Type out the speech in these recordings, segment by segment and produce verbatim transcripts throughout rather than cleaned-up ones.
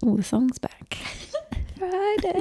Oh, the song's back. Friday.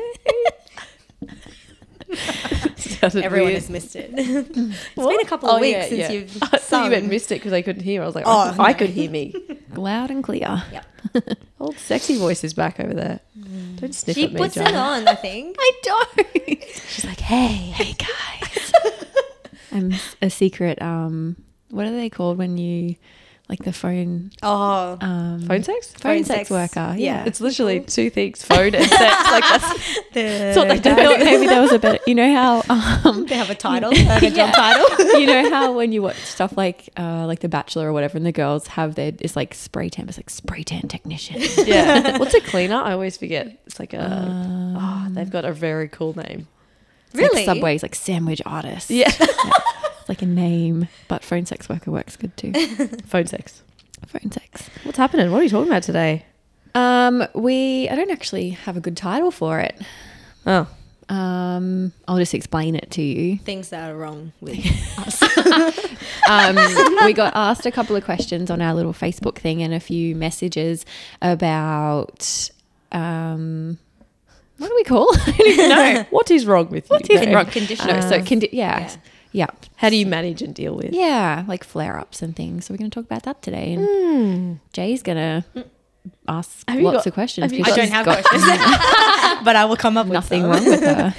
Everyone weird. has missed it. It's been a couple of Oh, weeks yeah, since yeah. you've I thought sung. you meant missed it because I couldn't hear. I was like, Oh, I, could, I no. could hear me. Loud and clear. Yep. Old sexy voice is back over there. Don't sniff She at me, puts Jana. it on, I think. I don't. She's like, hey. Hey guys. I'm a secret. Um, what are they called when you, like the phone? Oh, Um, Phone sex? Phone, Phone sex, sex. worker. Yeah. Yeah. It's literally two things, phone and sex. Like that's, the, that's what they I thought maybe there was a better. You know how um, they have a title, like a job Yeah. title. you know how when you watch stuff like uh, like The Bachelor or whatever, and the girls have their it's like spray tan, it's like spray tan technician. yeah. What's a cleaner? I always forget. It's like a, Um, oh, they've got a very cool name. It's like Really? Subway's like sandwich artist. Yeah. It's like a name, but phone sex worker works good too. Phone sex. Phone sex. What's happening? What are you talking about today? Um, we I don't actually have a good title for it. Oh. Um, I'll just explain it to you. Things that are wrong with us. Um, we got asked a couple of questions on our little Facebook thing and a few messages about um, what do we call? I don't even know. What is wrong with you? What is No. wrong? Condition. No, so Uh, condi- yeah, yeah. yeah, How do you manage and deal with? yeah, like flare ups and things. So we're going to talk about that today. And Mm. Jay's gonna ask Have you lots got- of questions. have you because I don't she's have got questions, but I will come up with nothing some. wrong with her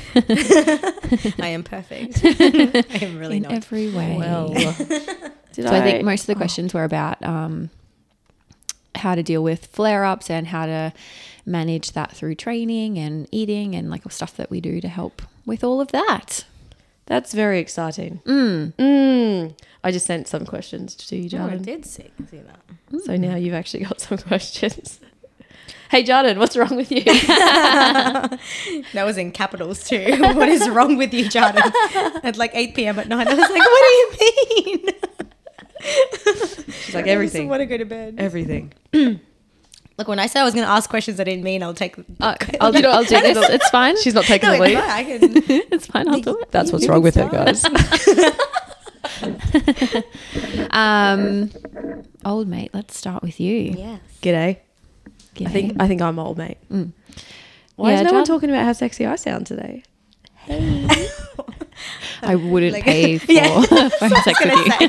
I am perfect. I am really in not. every way. Well, did So I think most of the questions were about um, how to deal with flare-ups and how to manage that through training and eating and like stuff that we do to help with all of that. That's very exciting. Mm. Mm. I just sent some questions to you, Oh, I Jordan. did see, see that. So now you've actually got some questions. Hey, Jordan, what's wrong with you? That was in capitals too. What is wrong with you, Jordan? At like eight p.m. at night, I was like, what do you mean? She's like, I everything. just want to go to bed. Everything. Look, when I say I was going to ask questions I didn't mean, I'll take. Uh, I'll, do, I'll do this. It's fine. She's not taking No, the it's lead. fine. I can. It's fine. I'll do it. That's what's wrong with her, guys. Um, old mate, let's start with you. Yes. G'day. G'day. I think I think I'm old, mate. Mm. Why Yeah, is no one John? talking about how sexy I sound today? I wouldn't Like- pay for Yeah. phone sex with you.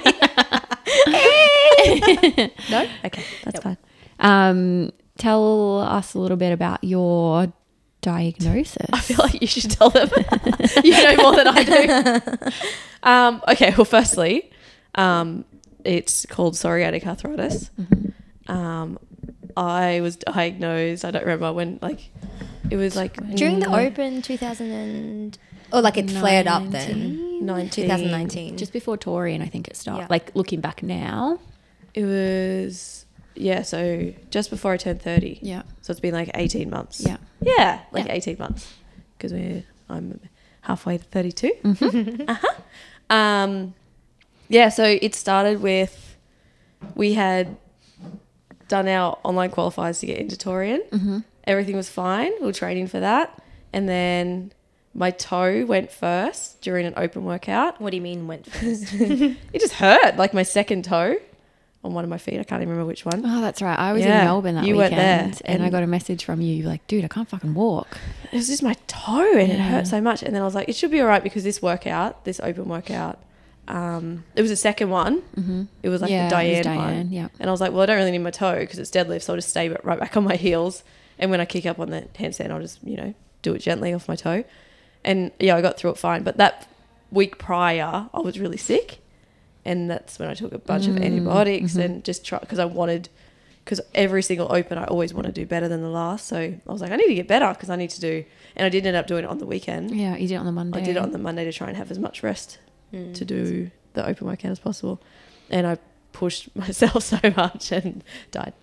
No? Okay, that's Yep. fine. Um, tell us a little bit about your diagnosis. I feel like you should tell them. You know more than I do. Um, okay, well, firstly, um, it's called psoriatic arthritis. Um, I was diagnosed, I don't remember when, like, it was like During the mm, Open two thousand and oh, like it flared up then. nineteen. twenty nineteen. Just before Torian, I think it started. Yeah. Like looking back now. It was, yeah, so just before I turned thirty. Yeah. So it's been like eighteen months. Yeah. Yeah, like Yeah. eighteen months. Because we're, I'm halfway to thirty-two. Mm-hmm. uh-huh. Um, yeah, so it started with, we had done our online qualifiers to get into Torian. Mm-hmm. Everything was fine. We were training for that. And then my toe went first during an open workout. What do you mean went first? It just hurt, like my second toe on one of my feet. I can't even remember which one. Oh, that's right. I was Yeah, in Melbourne that you weekend, weren't there, and, I and- got a message from you. You were like, dude, I can't fucking walk. It was just my toe and it Yeah. hurt so much. And then I was like, it should be all right because this workout, this open workout, um, it was the second one. Mm-hmm. It was like yeah, the it was Diane, Diane. one. Yeah. And I was like, well, I don't really need my toe because it's deadlift. So I'll just stay right back on my heels. And when I kick up on the handstand, I'll just, you know, do it gently off my toe. And yeah, I got through it fine. But that week prior, I was really sick. And that's when I took a bunch of Mm, antibiotics mhm. and just try, because I wanted, because every single open, I always want to do better than the last. So I was like, I need to get better because I need to do, and I did end up doing it on the weekend. Yeah, you did it on the Monday. I did it on the Monday to try and have as much rest Mm. to do the open workout as possible. And I pushed myself so much and died.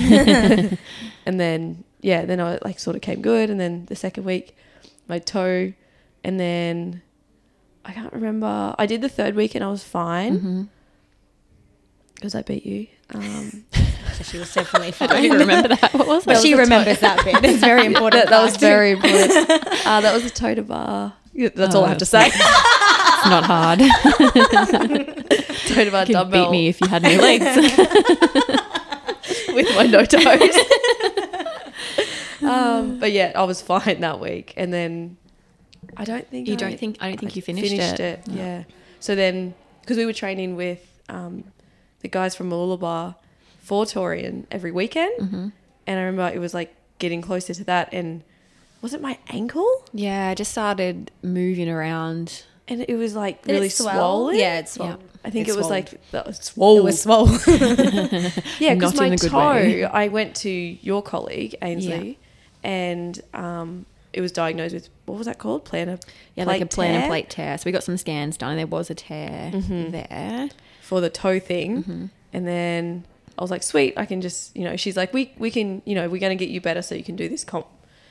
And then, yeah, then I like sort of came good. And then the second week, my toe, and then I can't remember. I did the third week and I was fine Mhm. because I beat you. Um, So she was definitely I fine. don't even remember that. What was But that? she remembers that bit. It's very important. that, that was part. very important. Uh, that was a toe to bar. Yeah, that's all I have to say. It's not hard. Toe to bar You could dumbbell beat me if you had no legs. with my no toes. um, but yeah, I was fine that week. And then I don't think You I, don't think? I don't think I you finished, finished it. it. Yeah. So then, because we were training with um, the guys from Mooloolaba for Torian every weekend, Mm-hmm. and I remember it was like getting closer to that, and was it my ankle? Yeah, I just started moving around. And it was like Did really it swell? swollen. Yeah, it's swollen. Yeah. I think It it was swole. like that was swole. It was swole. Yeah, because Not my in a good toe, way. I went to your colleague Ainsley, and um, it was diagnosed with, what was that called? Plantar Yeah, plate like a plantar tear plate tear. So we got some scans done, and there was a tear Mhm. there. for the toe thing. Mm-hmm. And then I was like, sweet, I can just, you know, she's like, we we can, you know, we're going to get you better so you can do this comp,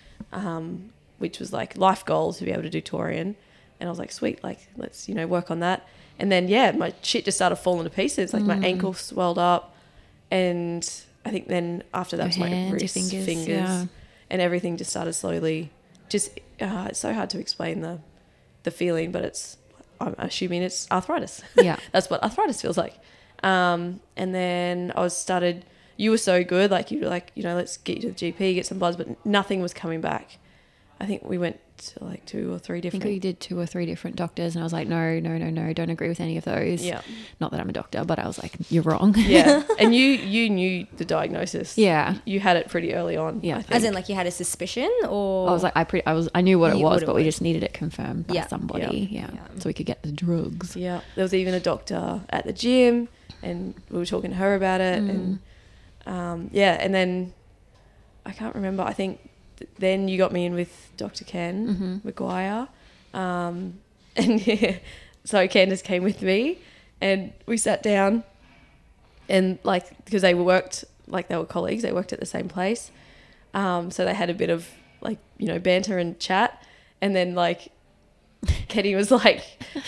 um, which was like life goals to be able to do Torian. And I was like, sweet, like, let's, you know, work on that. And then, yeah, my shit just started falling to pieces. Like, Mm. my ankle swelled up. And I think then after that Your was my hands, your wrists, fingers, fingers, yeah. and everything just started slowly. Just, uh, it's so hard to explain the, the feeling, but it's, I'm assuming it's arthritis. Yeah. That's what arthritis feels like. Um, and then I was started, you were so good. Like, you were like, you know, let's get you to the G P, get some bloods, but nothing was coming back. I think we went to like two or three I different. think we did two or three different doctors, and I was like, no, no, no, no, don't agree with any of those. Yeah. Not that I'm a doctor, but I was like, you're wrong. Yeah. And you, you knew the diagnosis. Yeah. You had it pretty early on. Yeah. I think. As in, like, you had a suspicion, or I was like, I pretty, I was, I knew what You it knew was, what it but we was. just needed it confirmed by Yeah. somebody. Yeah. Yeah. So we could get the drugs. Yeah. There was even a doctor at the gym, and we were talking to her about it. Mm. And um, yeah. And then I can't remember. I think th- then you got me in with Doctor Ken Mhm. McGuire. Um, and yeah, so Candace came with me, and we sat down, and like, because they worked, like they were colleagues, they worked at the same place. Um, so they had a bit of like, you know, banter and chat. And then like Kenny was like,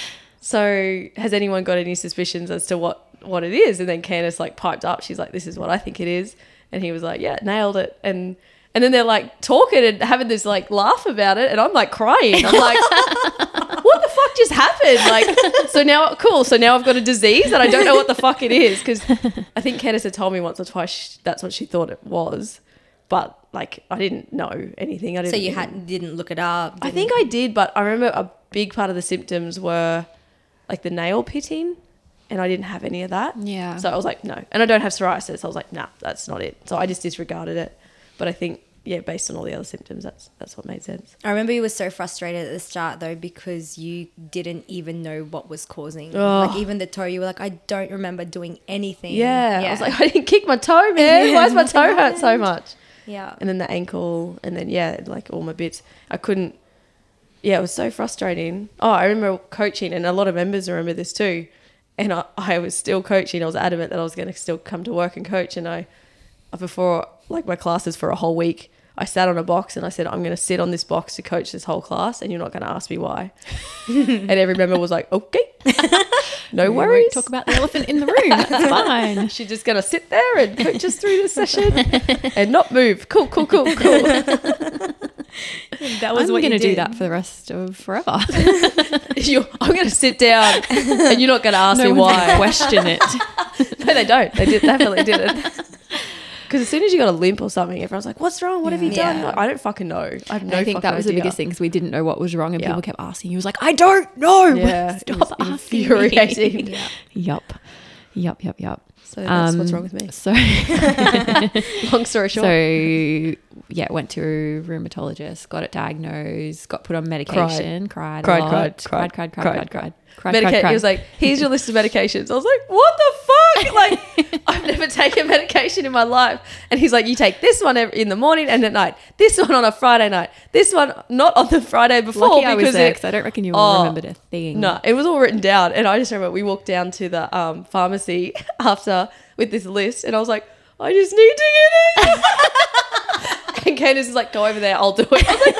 so has anyone got any suspicions as to what, what it is? And then Candace like piped up. She's like, this is what I think it is. And he was like, yeah, nailed it. And and then they're like talking and having this like laugh about it. And I'm like crying. I'm like, what the fuck just happened? Like, so now, cool. So now I've got a disease and I don't know what the fuck it is. Because I think Candace had told me once or twice sh- that's what she thought it was. But like, I didn't know anything. I didn't so you even- had didn't look it up. I didn't- think I did, but I remember a big part of the symptoms were like the nail pitting, and I didn't have any of that. Yeah. So I was like, no. And I don't have psoriasis. I was like, nah, that's not it. So I just disregarded it. But I think, yeah, based on all the other symptoms, that's that's what made sense. I remember you were so frustrated at the start though, because you didn't even know what was causing. Oh. Like, even the toe, you were like, I don't remember doing anything. Yeah. I was like, I didn't kick my toe, man. Yeah, Why does my nothing toe hurt so happened. much? yeah. And then the ankle, and then, yeah, like all my bits. I couldn't, yeah, it was so frustrating. Oh, I remember coaching, and a lot of members remember this too. And I, I was still coaching. I was adamant that I was going to still come to work and coach. And I, before like my classes for a whole week, I sat on a box and I said, I'm going to sit on this box to coach this whole class, and you're not going to ask me why. And every member was like, okay, no We won't worries. talk about the elephant in the room. That's fine. She's just going to sit there and coach us through the session and not move. Cool, cool, cool, cool. That I'm going to do that for the rest of forever. You're, I'm going to sit down and you're not going to ask no me one's gonna why. question it. No, they don't. They did, definitely didn't. Because as soon as you got a limp or something, everyone's like, what's wrong? What have you Yeah. done? Like, I don't fucking know. I have no I think that fucking was idea. the biggest thing, because we didn't know what was wrong, and Yeah. people kept asking. He was like, I don't know. Yeah, it Stop was asking infuriating. me. Yeah. Yup. Yup, yup, yup. So that's what's Um, wrong with me. So, Long story short. so yeah, went to a rheumatologist, got it diagnosed, got put on medication, cried, Cried, a lot, cried, cried, cried, cried, cried, cried, cried, cried, Medica- cried, cried. He was like, here's your list of medications. I was like, what the fuck? Like, I've never taken medication in my life. And he's like, you take this one every, in the morning and at night, this one on a Friday night, this one not on the Friday before. Lucky I was because there, it- because I don't reckon you Oh, remembered a thing. No, it was all written down. And I just remember we walked down to the um, pharmacy after with this list, and I was like, I just need to get it. And Candace is like, go over there, I'll do it. I was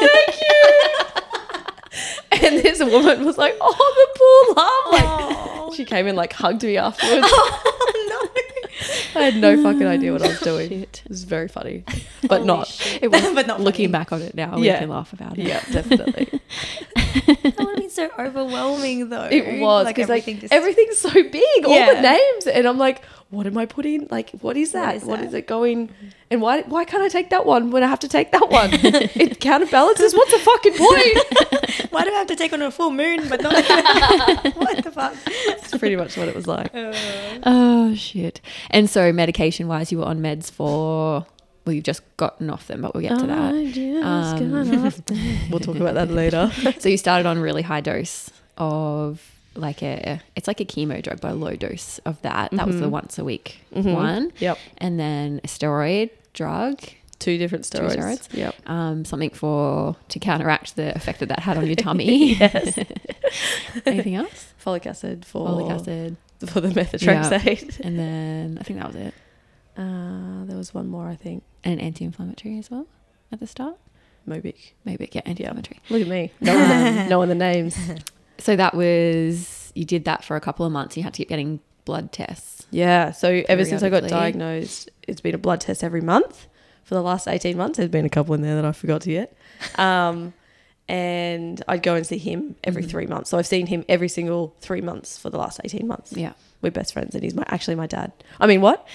like, thank you. And this woman was like, oh, the poor love. Like, she came and like hugged me afterwards. Oh, I had no fucking idea what I was doing. Shit. It was very funny, but Holy not. shit. It was, But not looking funny. back on it now, Yeah. we can laugh about it. Yeah, definitely. That would have been so overwhelming though. It was Like because like everything just- everything's so big, all Yeah. the names, and I'm like, what am I putting? Like, what is What that? is What that? is it going? And why why can't I take that one when I have to take that one? It counterbalances. What's the fucking point? Why do I have to take on a full moon but not? What the fuck? That's pretty much what it was like. Uh, Oh shit! And so medication wise, you were on meds for. Well, you've just gotten off them, but we'll get to that. I just Um, got off the- We'll talk about that later. So you started on really high dose of like a. It's like a chemo drug, but a low dose of that. That was the Mhm. once a week Mhm. one, Yep. and then a steroid drug. Two different Two steroids. steroids. Yep. Um, something for to counteract the effect that that had on your tummy. Yes. Anything else? Folic acid for Folic acid, for the methotrexate. and then I think that was it. Uh, there was one more, I think. And an anti-inflammatory as well at the start. Mobic. Maybe yeah, anti-inflammatory. Look at me, knowing the, knowing the names. So that was you did that for a couple of months. You had to keep getting blood tests. Yeah. So ever since I got Periodically. diagnosed, it's been a blood test every month for the last eighteen months. There's been a couple in there that I forgot to get. Um, and I'd go and see him every Mhm. three months. So I've seen him every single three months for the last eighteen months. Yeah, We're best friends, and he's my actually my dad. I mean, what?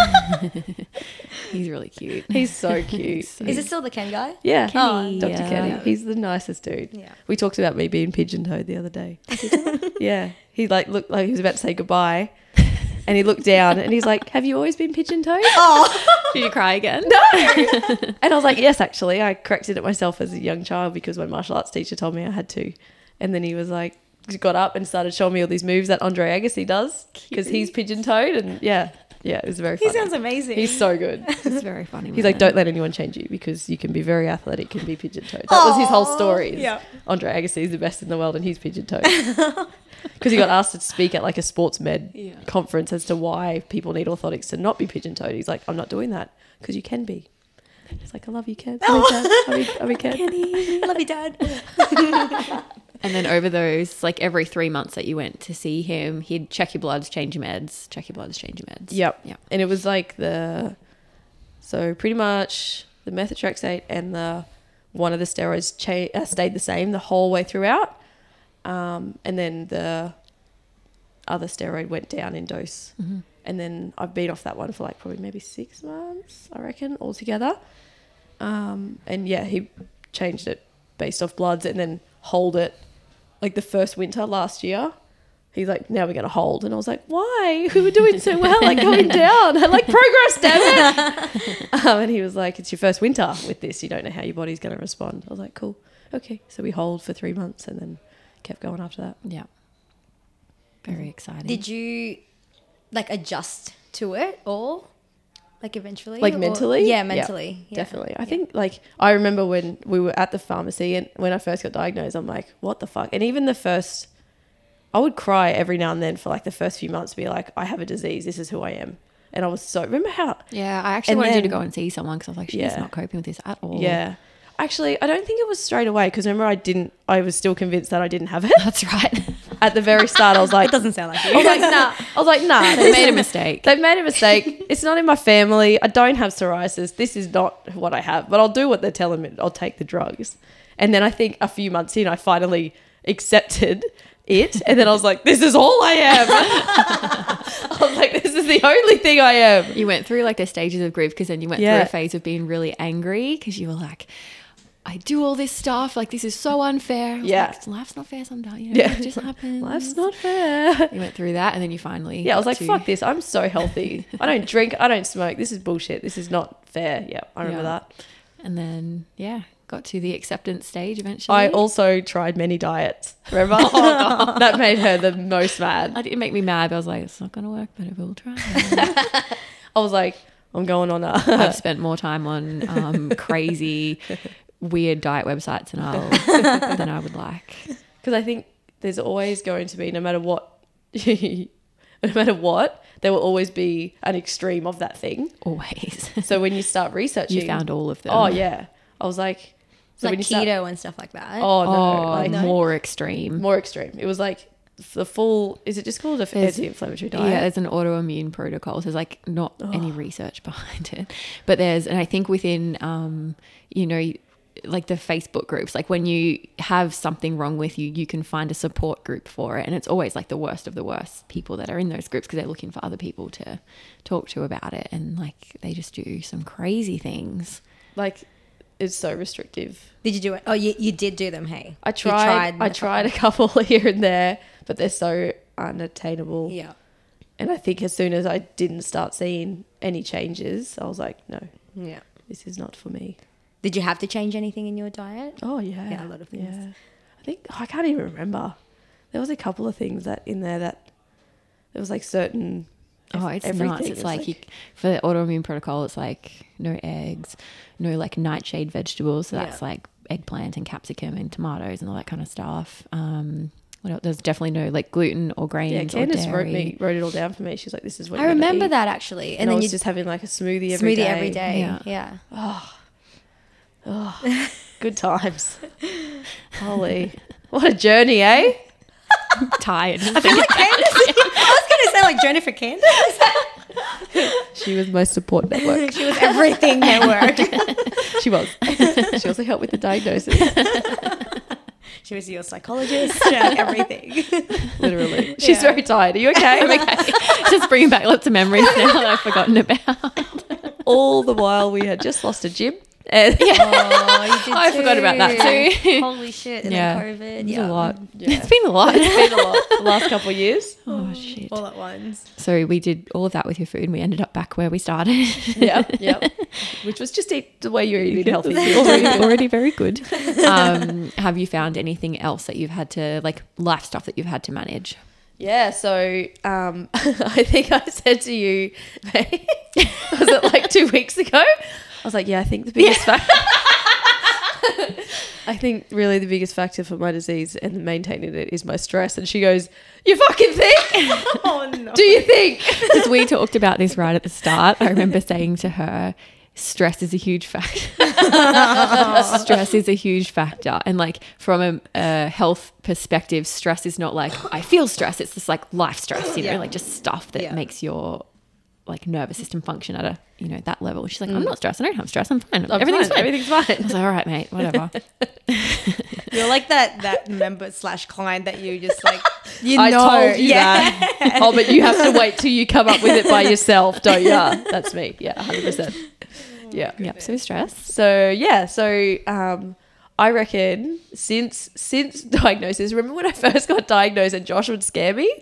he's really cute. He's so cute. So- is it still the Ken guy? Yeah. Kenny, Doctor yeah. Kenny. He's the nicest dude. Yeah. We talked about me being pigeon-toed the other day. Yeah. He like looked like he was about to say goodbye. And he looked down and he's like, have you always been pigeon-toed? Oh, Did you cry again? No. And I was like, yes, actually. I corrected it myself as a young child because my martial arts teacher told me I had to. And then he was like, he got up and started showing me all these moves that Andre Agassi does because he's pigeon-toed. And yeah, yeah, it was very he funny. sounds amazing. He's so good. It's very funny. He's like, don't let anyone change you because you can be very athletic and be pigeon-toed. That was his whole Aw, story. is yeah. Andre Agassi is the best in the world and he's pigeon-toed. Because he got asked to speak at like a sports med Yeah. conference as to why people need orthotics to not be pigeon-toed. He's like, I'm not doing that because you can be. He's like, I love you, Ken. I love you, Dad. I love you, Ken. Love you, Dad. And then over those, like every three months that you went to see him, he'd check your bloods, change your meds, check your bloods, change your meds. Yep. Yep. And it was like the, so pretty much the methotrexate and the one of the steroids cha- uh, stayed the same the whole way throughout. Um, and then the other steroid went down in dose. Mm-hmm. And then I've been off that one for like probably maybe six months, I reckon, altogether. Um, and yeah, he changed it based off bloods and then hold it like the first winter last year. He's like, now we're going to hold. And I was like, why? We were doing so well, like going down. I like progress, damn it. um, and he was like, it's your first winter with this. You don't know how your body's going to respond. I was like, cool. Okay. So we hold for three months and then kept going after that. Yeah. Very exciting. Did you like adjust to it or like eventually? Like or- mentally? Yeah, Yeah, mentally. Yeah. Definitely. I think like I remember when we were at the pharmacy and when I first got diagnosed, I'm like, what the fuck? And even the first, I would cry every now and then for like the first few months, be like, I have a disease. This is who I am. And I was so, remember how, Yeah, I actually And wanted you to then- go and see someone because I was like, she's Yeah. not coping with this at all. yeah. Actually, I don't think it was straight away because remember I didn't, I was still convinced that I didn't have it. That's right. At the very start, I was like, It doesn't sound like I was you. like, nah. I was like, nah. They this made a is- mistake. They've made a mistake. It's not in my family. I don't have psoriasis. This is not what I have. But I'll do what they're telling me. I'll take the drugs. And then I think a few months in, I finally accepted it. And then I was like, this is all I am. I was like, this is the only thing I am. You went through like the stages of grief because then you went Yeah. through a phase of being really angry because you were like, I do all this stuff. Like, this is so unfair. I was Yeah. like, life's not fair sometimes. You know, Yeah. it just happens. Life's not fair. You went through that and then you finally. Yeah, I was got like, to- fuck this. I'm so healthy. I don't drink. I don't smoke. This is bullshit. This is not fair. Yeah, I remember Yeah. that. And then, yeah, got to the acceptance stage eventually. I also tried many diets. Remember? Oh, that made her the most mad. I didn't make me mad, but I was like, it's not going to work, but I will try. I was like, I'm going on a. I've spent more time on um, crazy, weird diet websites than, I'll, than I would like. Because I think there's always going to be, no matter what, no matter what, there will always be an extreme of that thing. Always. So when you start researching, You found all of them. Oh yeah, I was like, so like when you keto start, and stuff like that. oh no, Oh, like more extreme. more extreme. It was like the full. Is it just called a There's- anti-inflammatory Yeah, diet? there's an autoimmune protocol. So there's like not any research behind it, but there's, and I think within, um, you know, like the Facebook groups, like when you have something wrong with you, you can find a support group for it. And it's always like the worst of the worst people that are in those groups because they're looking for other people to talk to about it. And like they just do some crazy things. Like it's so restrictive. Did you do it? Oh, you, you did do them, hey? I You tried, I a tried a couple. couple here and there, but they're so unattainable. Yeah. And I think as soon as I didn't start seeing any changes, I was like, no, Yeah. this is not for me. Did you have to change anything in your diet? Oh, yeah. Yeah, a lot of things. Yeah. I think, I can't even remember. There was a couple of things that in there that there was like certain... Oh, it's everything. nuts. It's It's like, like- you, for the autoimmune protocol, it's like no eggs, no like nightshade vegetables. So that's Yeah. like eggplant and capsicum and tomatoes and all that kind of stuff. Um, what else? There's definitely no like gluten or grains Yeah, or Candace dairy. wrote me wrote it all down for me. She's like, this is what I you're gonna remember eat. that actually. And, And, I then was you just having like a smoothie every smoothie day. every day. Yeah. Yeah. Oh, oh, good times. Holy, what a journey, eh? Tired. I feel like Candace. I was going to say like Jennifer Candace. She was my support network. She was everything network. She was. She also helped with the diagnosis. She was your psychologist. She had everything. Literally. She's Yeah. very tired. Are you okay? I'm okay. Just bringing back lots of memories now that I've forgotten about. All the while we had just lost a gym. And Oh, you did I forgot about that too. Holy shit. And Yeah. then COVID. It's Yeah. a lot. Yeah. It's been a lot. It's been a lot the last couple of years. Oh, shit. All at once. So we did all of that with your food and we ended up back where we started. Yeah, yeah. Which was just eat the way you're eating healthy. already, already very good. Um, have you found anything else that you've had to, like life stuff that you've had to manage? Yeah, so um, I think I said to you, was it like two weeks ago? I was like, yeah, I think the biggest factor. I think really the biggest factor for my disease and maintaining it is my stress. And she goes, you fucking think? Oh, no. Do you think? Because we talked about this right at the start. I remember saying to her, stress is a huge factor. Stress is a huge factor. And like from a, a health perspective, stress is not like, I feel stress. It's just like life stress, you know, Yeah. like just stuff that Yeah. makes your like nervous system function at a, you know, that level. She's like, I'm not stressed. I don't have stress. I'm fine. I'm Everything's fine. fine. Everything's fine. I was like, all right, mate, whatever. You're like that that member slash client that you just like, you I know. told you yeah. that. Oh, but you have to wait till you come up with it by yourself, don't you? That's me. Yeah, one hundred percent. Yeah. Yep. So stress. So yeah, so um, I reckon since since diagnosis, remember when I first got diagnosed and Josh would scare me?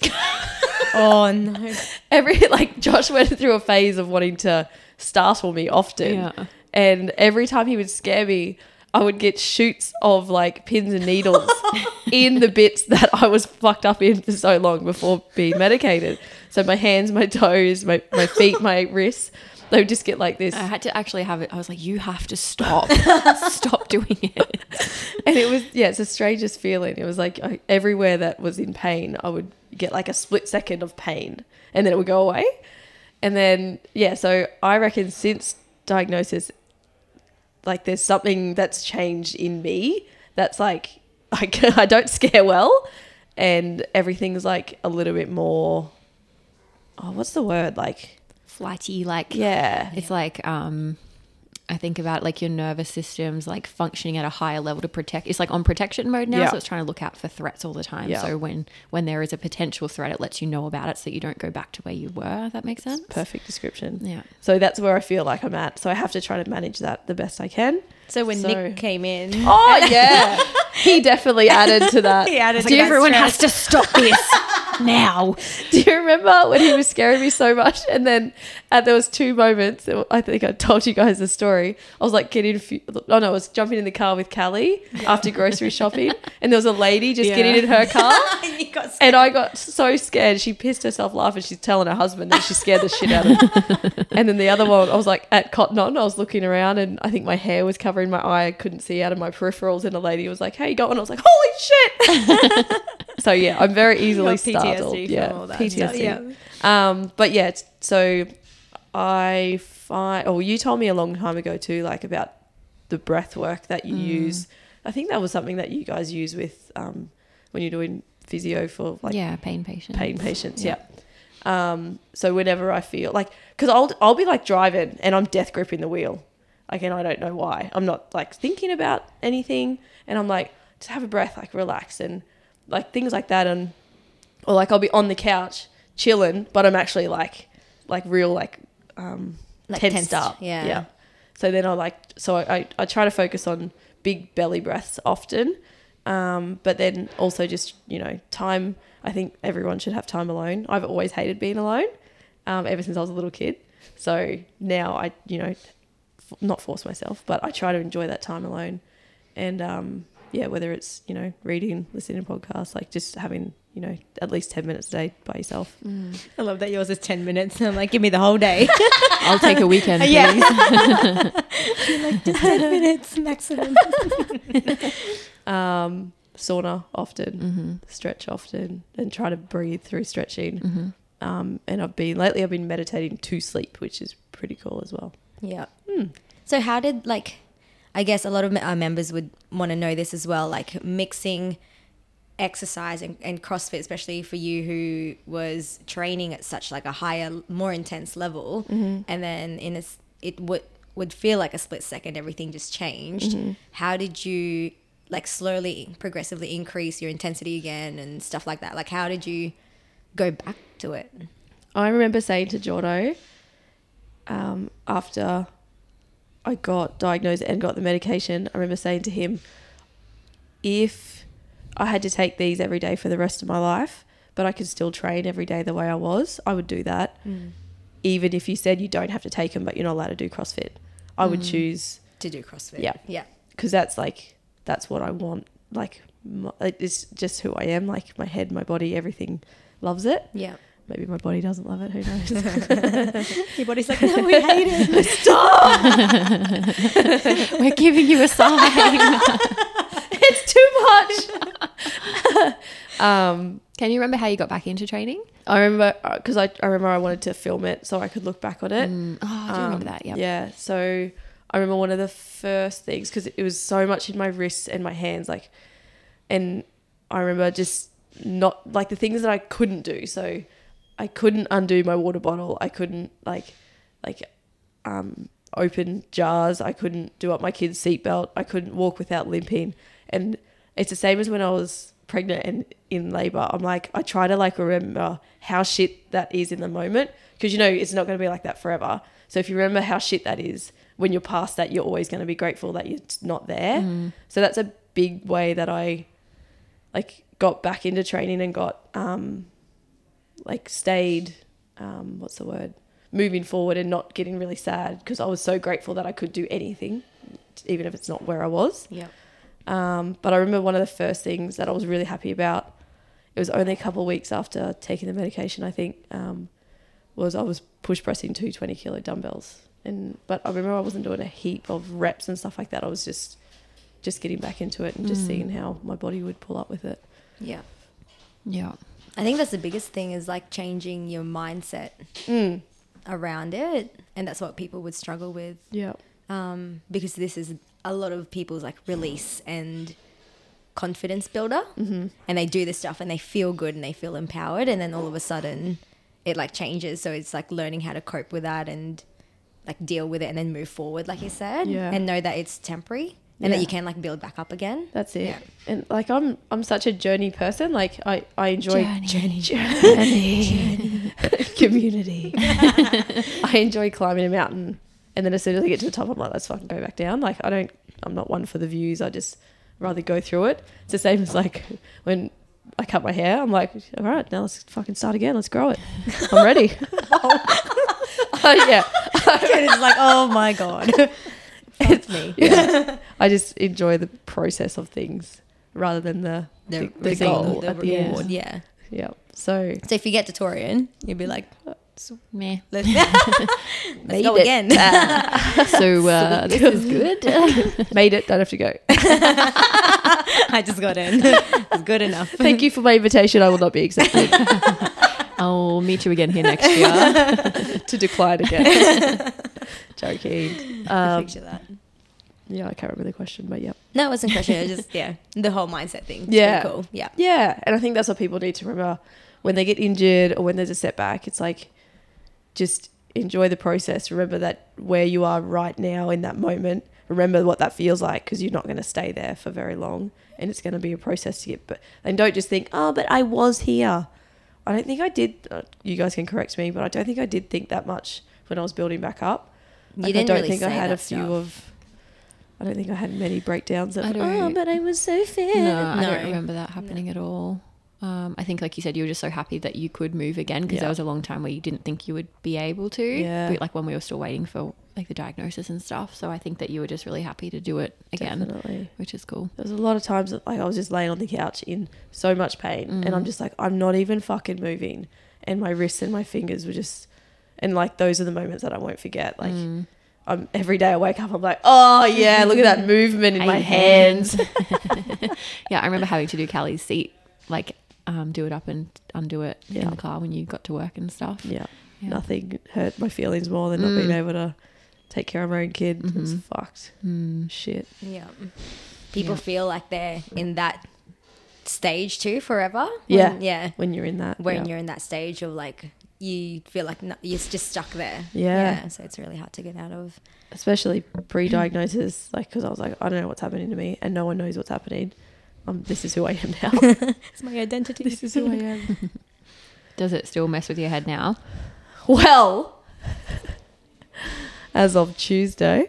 Oh, no. Every like Josh went through a phase of wanting to startle me often, Yeah. and every time he would scare me, I would get shoots of like pins and needles in the bits that I was fucked up in for so long before being medicated. So my hands, my toes, my, my feet, my wrists, they would just get like this. I had to actually have it. I was like, you have to stop. Stop doing it. And it was, yeah, it's the strangest feeling. It was like I, everywhere that was in pain, I would get like a split second of pain and then it would go away. And then, yeah, so I reckon since diagnosis, like there's something that's changed in me that's like, I, I don't scare well and everything's like a little bit more, oh, what's the word? Like, Flighty, like, yeah. it's like, um, I think about like your nervous system's like functioning at a higher level to protect. It's like on protection mode now, Yeah. so it's trying to look out for threats all the time. Yeah. So when when there is a potential threat, it lets you know about it, so that you don't go back to where you were. If that makes sense. Perfect description. Yeah. So that's where I feel like I'm at. So I have to try to manage that the best I can. So when So- Nick came in, Oh yeah, he definitely added to that. he added Like, that everyone stress. has to stop this now. Do you remember when he was scaring me so much? And then uh, there was two moments. I think I told you guys the story. I was like getting, oh no, I was jumping in the car with Callie after grocery shopping, and there was a lady just Yeah. getting in her car. You got scared. And I got so scared. She pissed herself laughing. She's telling her husband that she scared the shit out of him. And then the other one, I was like at Cotton On. I was looking around and I think my hair was covering my eye. I couldn't see out of my peripherals. And the lady was like, "How you going?" I was like, "Holy shit!" So yeah, I'm very easily P T S D startled. from Yeah, all that P T S D. stuff. Yeah. Um, but yeah, it's- so I find. Oh, you told me a long time ago too, like about the breath work that you use. I think that was something that you guys use with um, when you're doing physio for like yeah, pain patients. pain patients. Yeah. Yeah. Um, so whenever I feel like, because I'll I'll be like driving and I'm death gripping the wheel. Like, and I don't know why. I'm not like thinking about anything, and I'm like, just have a breath, like relax, and like things like that. And or like I'll be on the couch chilling, but I'm actually like like real like um Like tensed, tensed, up. yeah. Yeah. So then I like so I, I, I try to focus on big belly breaths often. Um, but then also just, you know, time. I think everyone should have time alone. I've always hated being alone, um, ever since I was a little kid. So now I, you know, f- not force myself, but I try to enjoy that time alone. And um, yeah, whether it's, you know, reading, listening to podcasts, like just having, you know, at least ten minutes a day by yourself. Mm. I love that yours is ten minutes. I'm like, give me the whole day. I'll take a weekend, please. Yeah. You're like, just ten minutes maximum. Um, sauna often, Mm-hmm. stretch often, and try to breathe through stretching. Mm-hmm. Um, and I've been lately I've been meditating to sleep, which is pretty cool as well. Yeah. Hmm. So how did, like, I guess a lot of our members would want to know this as well, like mixing exercise and, and CrossFit, especially for you who was training at such like a higher, more intense level, Mm-hmm. and then in a, s- it would would feel like a split second, everything just changed. Mm-hmm. How did you like slowly, progressively increase your intensity again and stuff like that? Like, how did you go back to it? I remember saying to Jordo, um, after I got diagnosed and got the medication, I remember saying to him, if I had to take these every day for the rest of my life, but I could still train every day the way I was, I would do that. Even if you said you don't have to take them, but you're not allowed to do CrossFit, I would Mm. choose, To do CrossFit. Yeah. Yeah. because that's like, that's what I want. Like, my, it's just who I am. Like my head, my body, everything loves it. Yeah. Maybe my body doesn't love it. Who knows? Your body's like, no, we hate it. Stop! We're giving you a sign. It's too much. um, Can you remember how you got back into training? I remember because I, I remember I wanted to film it so I could look back on it. Mm. Oh, I do remember Um, that. Yep. Yeah. So I remember one of the first things, because it was so much in my wrists and my hands, like, and I remember just not like the things that I couldn't do. So I couldn't undo my water bottle. I couldn't like, like, um, open jars. I couldn't do up my kid's seatbelt. I couldn't walk without limping. And it's the same as when I was pregnant and in labor. I'm like, I try to like remember how shit that is in the moment, because you know it's not going to be like that forever. So if you remember how shit that is, when you're past that, you're always going to be grateful that it's not there. Mm. So that's a big way that I like got back into training and got um like stayed um what's the word moving forward and not getting really sad, because I was so grateful that I could do anything, even if it's not where I was. Yeah. Um, but I remember one of the first things that I was really happy about, it was only a couple of weeks after taking the medication, I think, um, was I was push pressing two twenty kilo dumbbells. And but I remember I wasn't doing a heap of reps and stuff like that. I was just just getting back into it and just Mm. seeing how my body would pull up with it. Yeah. Yeah. I think that's the biggest thing, is like changing your mindset Mm. around it. And that's what people would struggle with. Yeah. Um, because this is a lot of people's like release and confidence builder. Mm-hmm. And they do this stuff and they feel good and they feel empowered. And then all of a sudden it like changes. So it's like learning how to cope with that and like deal with it and then move forward, like you said. Yeah. And know that it's temporary and Yeah. that you can like build back up again. That's it. Yeah. And like I'm I'm such a journey person. Like I, I enjoy Journey. journey. Community. I enjoy climbing a mountain, and then as soon as I get to the top, I'm like, let's fucking go back down. Like I don't I'm not one for the views. I just rather go through it. It's the same as like when I cut my hair, I'm like, all right, now let's fucking start again. Let's grow it. I'm ready. Oh, yeah. It's like, oh my God. It's me. Yeah. I just enjoy the process of things rather than the The, the result, goal the at the reward. end. Yeah. Yeah. So So if you get to Torian, you'd be like, Meh. let's, let's Made go it. again. So uh, this is good. made it. Don't have to go. I just got in. It's good enough. Thank you for my invitation. I will not be accepted. I'll meet you again here next year. To decline again. Joking. Um, Picture that. yeah, I can't remember the question, but yeah. No, it wasn't a question. It was just, yeah, the whole mindset thing. It's Yeah. pretty cool. Yeah. Yeah, and I think that's what people need to remember when they get injured or when there's a setback. It's like, just enjoy the process. Remember that where you are right now in that moment. Remember what that feels like, because you're not going to stay there for very long, and it's going to be a process to get. But and don't just think, oh, but I was here. I don't think I did. Uh, you guys can correct me, but I don't think I did think that much when I was building back up. You Like, didn't I don't really think I say had that a few stuff. of. I don't think I had many breakdowns of. I Oh, don't- but I was so fit. No, I No. don't remember that happening at all. Um, I think, like you said, you were just so happy that you could move again, because Yeah. there was a long time where you didn't think you would be able to. Yeah. But, like when we were still waiting for like the diagnosis and stuff. So I think that you were just really happy to do it again, Definitely. which is cool. There was a lot of times that like I was just laying on the couch in so much pain, Mm. and I'm just like, I'm not even fucking moving, and my wrists and my fingers were just, and like those are the moments that I won't forget. Like Mm. I'm every day I wake up, I'm like, oh yeah, look at that movement in Hey, my hands. Yeah, I remember having to do Callie's seat, like um, do it up and undo it Yeah. in the car when you got to work and stuff. Yeah. Yeah. Nothing hurt my feelings more than not Mm. being able to take care of my own kid. It's Mhm. fucked. Mm. Shit. Yeah. People Yeah. feel like they're in that stage too forever. Yeah. When, yeah. When you're in that. When yeah. you're in that stage of like, you feel like no, you're just stuck there. Yeah. So it's really hard to get out of. Especially pre-diagnosis, like because I was like, I don't know what's happening to me, and no one knows what's happening. Um, this is who I am now. It's my identity. This is who I am. Does it still mess with your head now? Well, as of Tuesday,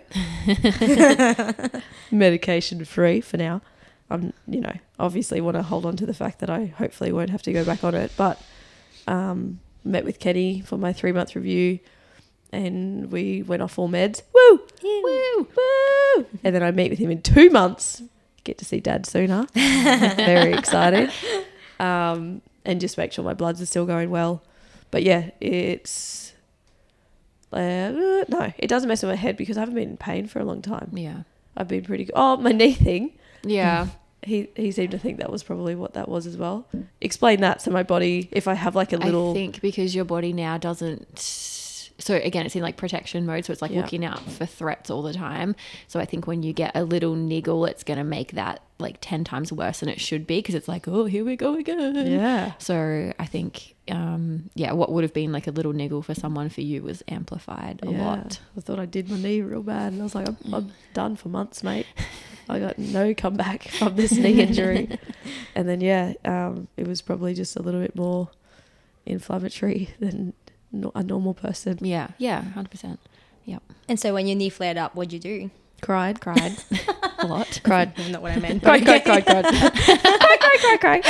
medication free for now. I'm, you know, obviously want to hold on to the fact that I hopefully won't have to go back on it. But um, met with Kenny for my three month review, and we went off all meds. Woo, woo, woo! And then I meet with him in two months. Get to see Dad sooner. Very excited. Um, and just make sure my bloods are still going well. But yeah, it's uh, no, it doesn't mess with my head because I haven't been in pain for a long time. Yeah. I've been pretty good. Oh, my knee thing. Yeah. He he seemed to think that was probably what that was as well. Explain that. So my body, if I have like a little, I think because your body now doesn't. So again, it's in like protection mode. So it's like Yeah. looking out for threats all the time. So I think when you get a little niggle, it's going to make that like ten times worse than it should be, because it's like, oh, here we go again. yeah, So I think, um, yeah, what would have been like a little niggle for someone, for you was amplified a yeah. lot. I thought I did my knee real bad, and I was like, I'm, I'm done for months, mate. I got no comeback from this knee injury. And then yeah, um, it was probably just a little bit more inflammatory than no- a normal person. Yeah. Yeah. one hundred percent. And so when your knee flared up, what'd you do? Cried, Cried a lot. cried. Not what I meant. Cried, cried, cried, cried. cried, cried, cried,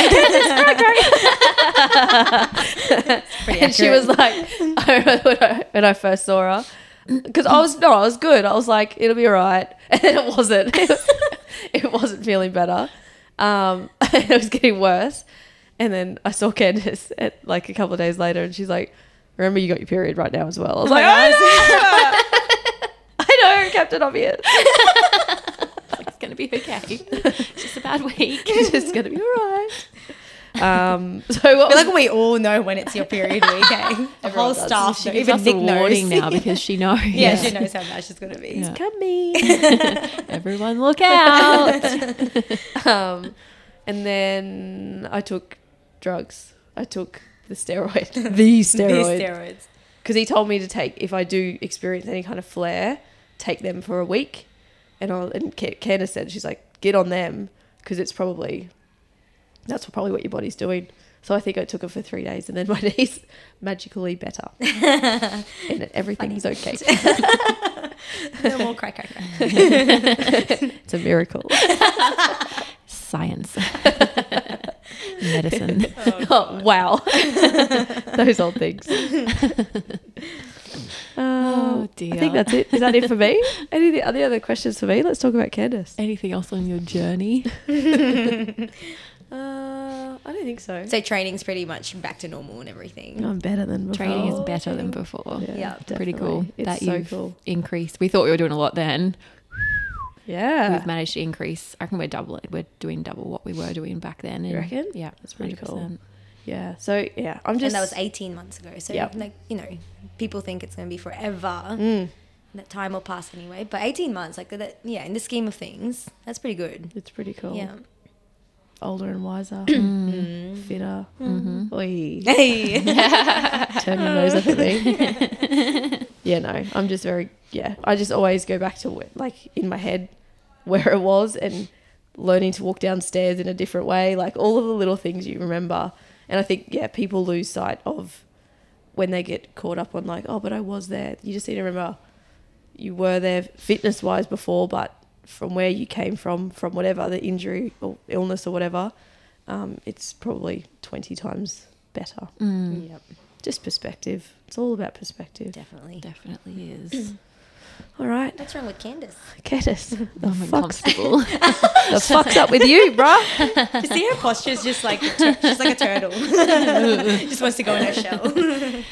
cried. And she was like, I remember when I, when I first saw her, because I was, no, I was good. I was like, it'll be all right. And then it wasn't. It, was, it wasn't feeling better. Um, it was getting worse. And then I saw Candace at, like a couple of days later, and she's like, remember you got your period right now as well. I was like, I know. I know, Captain Obvious. It's going to be okay. It's just a bad week. It's just going to be all right. Um, so what I feel was, like we all know when it's your period week, eh? The Everyone whole does. staff, She know. gives Even us Nick a knows. warning now because she knows. yeah, Yeah. she knows how bad she's going to be. Yeah. coming. Everyone look out. um, and then I took drugs. I took the steroid. The These steroid. steroids. Because he told me to take, if I do experience any kind of flare, take them for a week. And, I'll, and Ca- Candace said, she's like, get on them because it's probably, that's probably what your body's doing. So I think I took it for three days and then my knee's magically better. And everything's okay. No more cry, cry, cry. It's a miracle. Science. Medicine. Oh, wow. Those old things. Oh, Um, dear. I think that's it. Is that it for me? Any of the other questions for me? Let's talk about Candace. Anything else on your journey? Uh, I don't think so. So training's pretty much back to normal and everything. I'm better than before. Training is better than before. Yeah, Pretty definitely. cool. It's that so you've cool. increased. We thought we were doing a lot then. Yeah. We've managed to increase. I reckon we're double. We're doing double what we were doing back then. You and- reckon? Yeah, That's pretty cool. one hundred percent. Yeah. So yeah, I'm just. And that was eighteen months ago. So, Yep. like, you know, people think it's going to be forever. Mm, That time will pass anyway. But eighteen months, like, that, yeah, in the scheme of things, that's pretty good. it's pretty cool. Yeah. Older and wiser, Mm. fitter. Mm-hmm. Oi. Hey. Turn your nose up at me. Yeah, no, I'm just very, yeah, I just always go back to wh- like in my head where it was and learning to walk downstairs in a different way, like all of the little things you remember. And I think, yeah, people lose sight of when they get caught up on like, oh, but I was there. You just need to remember you were there fitness wise before, but from where you came from, from whatever the injury or illness or whatever, um, it's probably twenty times better. Mm. Yep. Just perspective. It's all about perspective. Definitely. Definitely is. All right. What's wrong with Candace? Candace, the I'm fuck's, uncomfortable. the fuck's up with you, bruh? You see her posture's just like she's like a turtle. Just wants to go in her shell.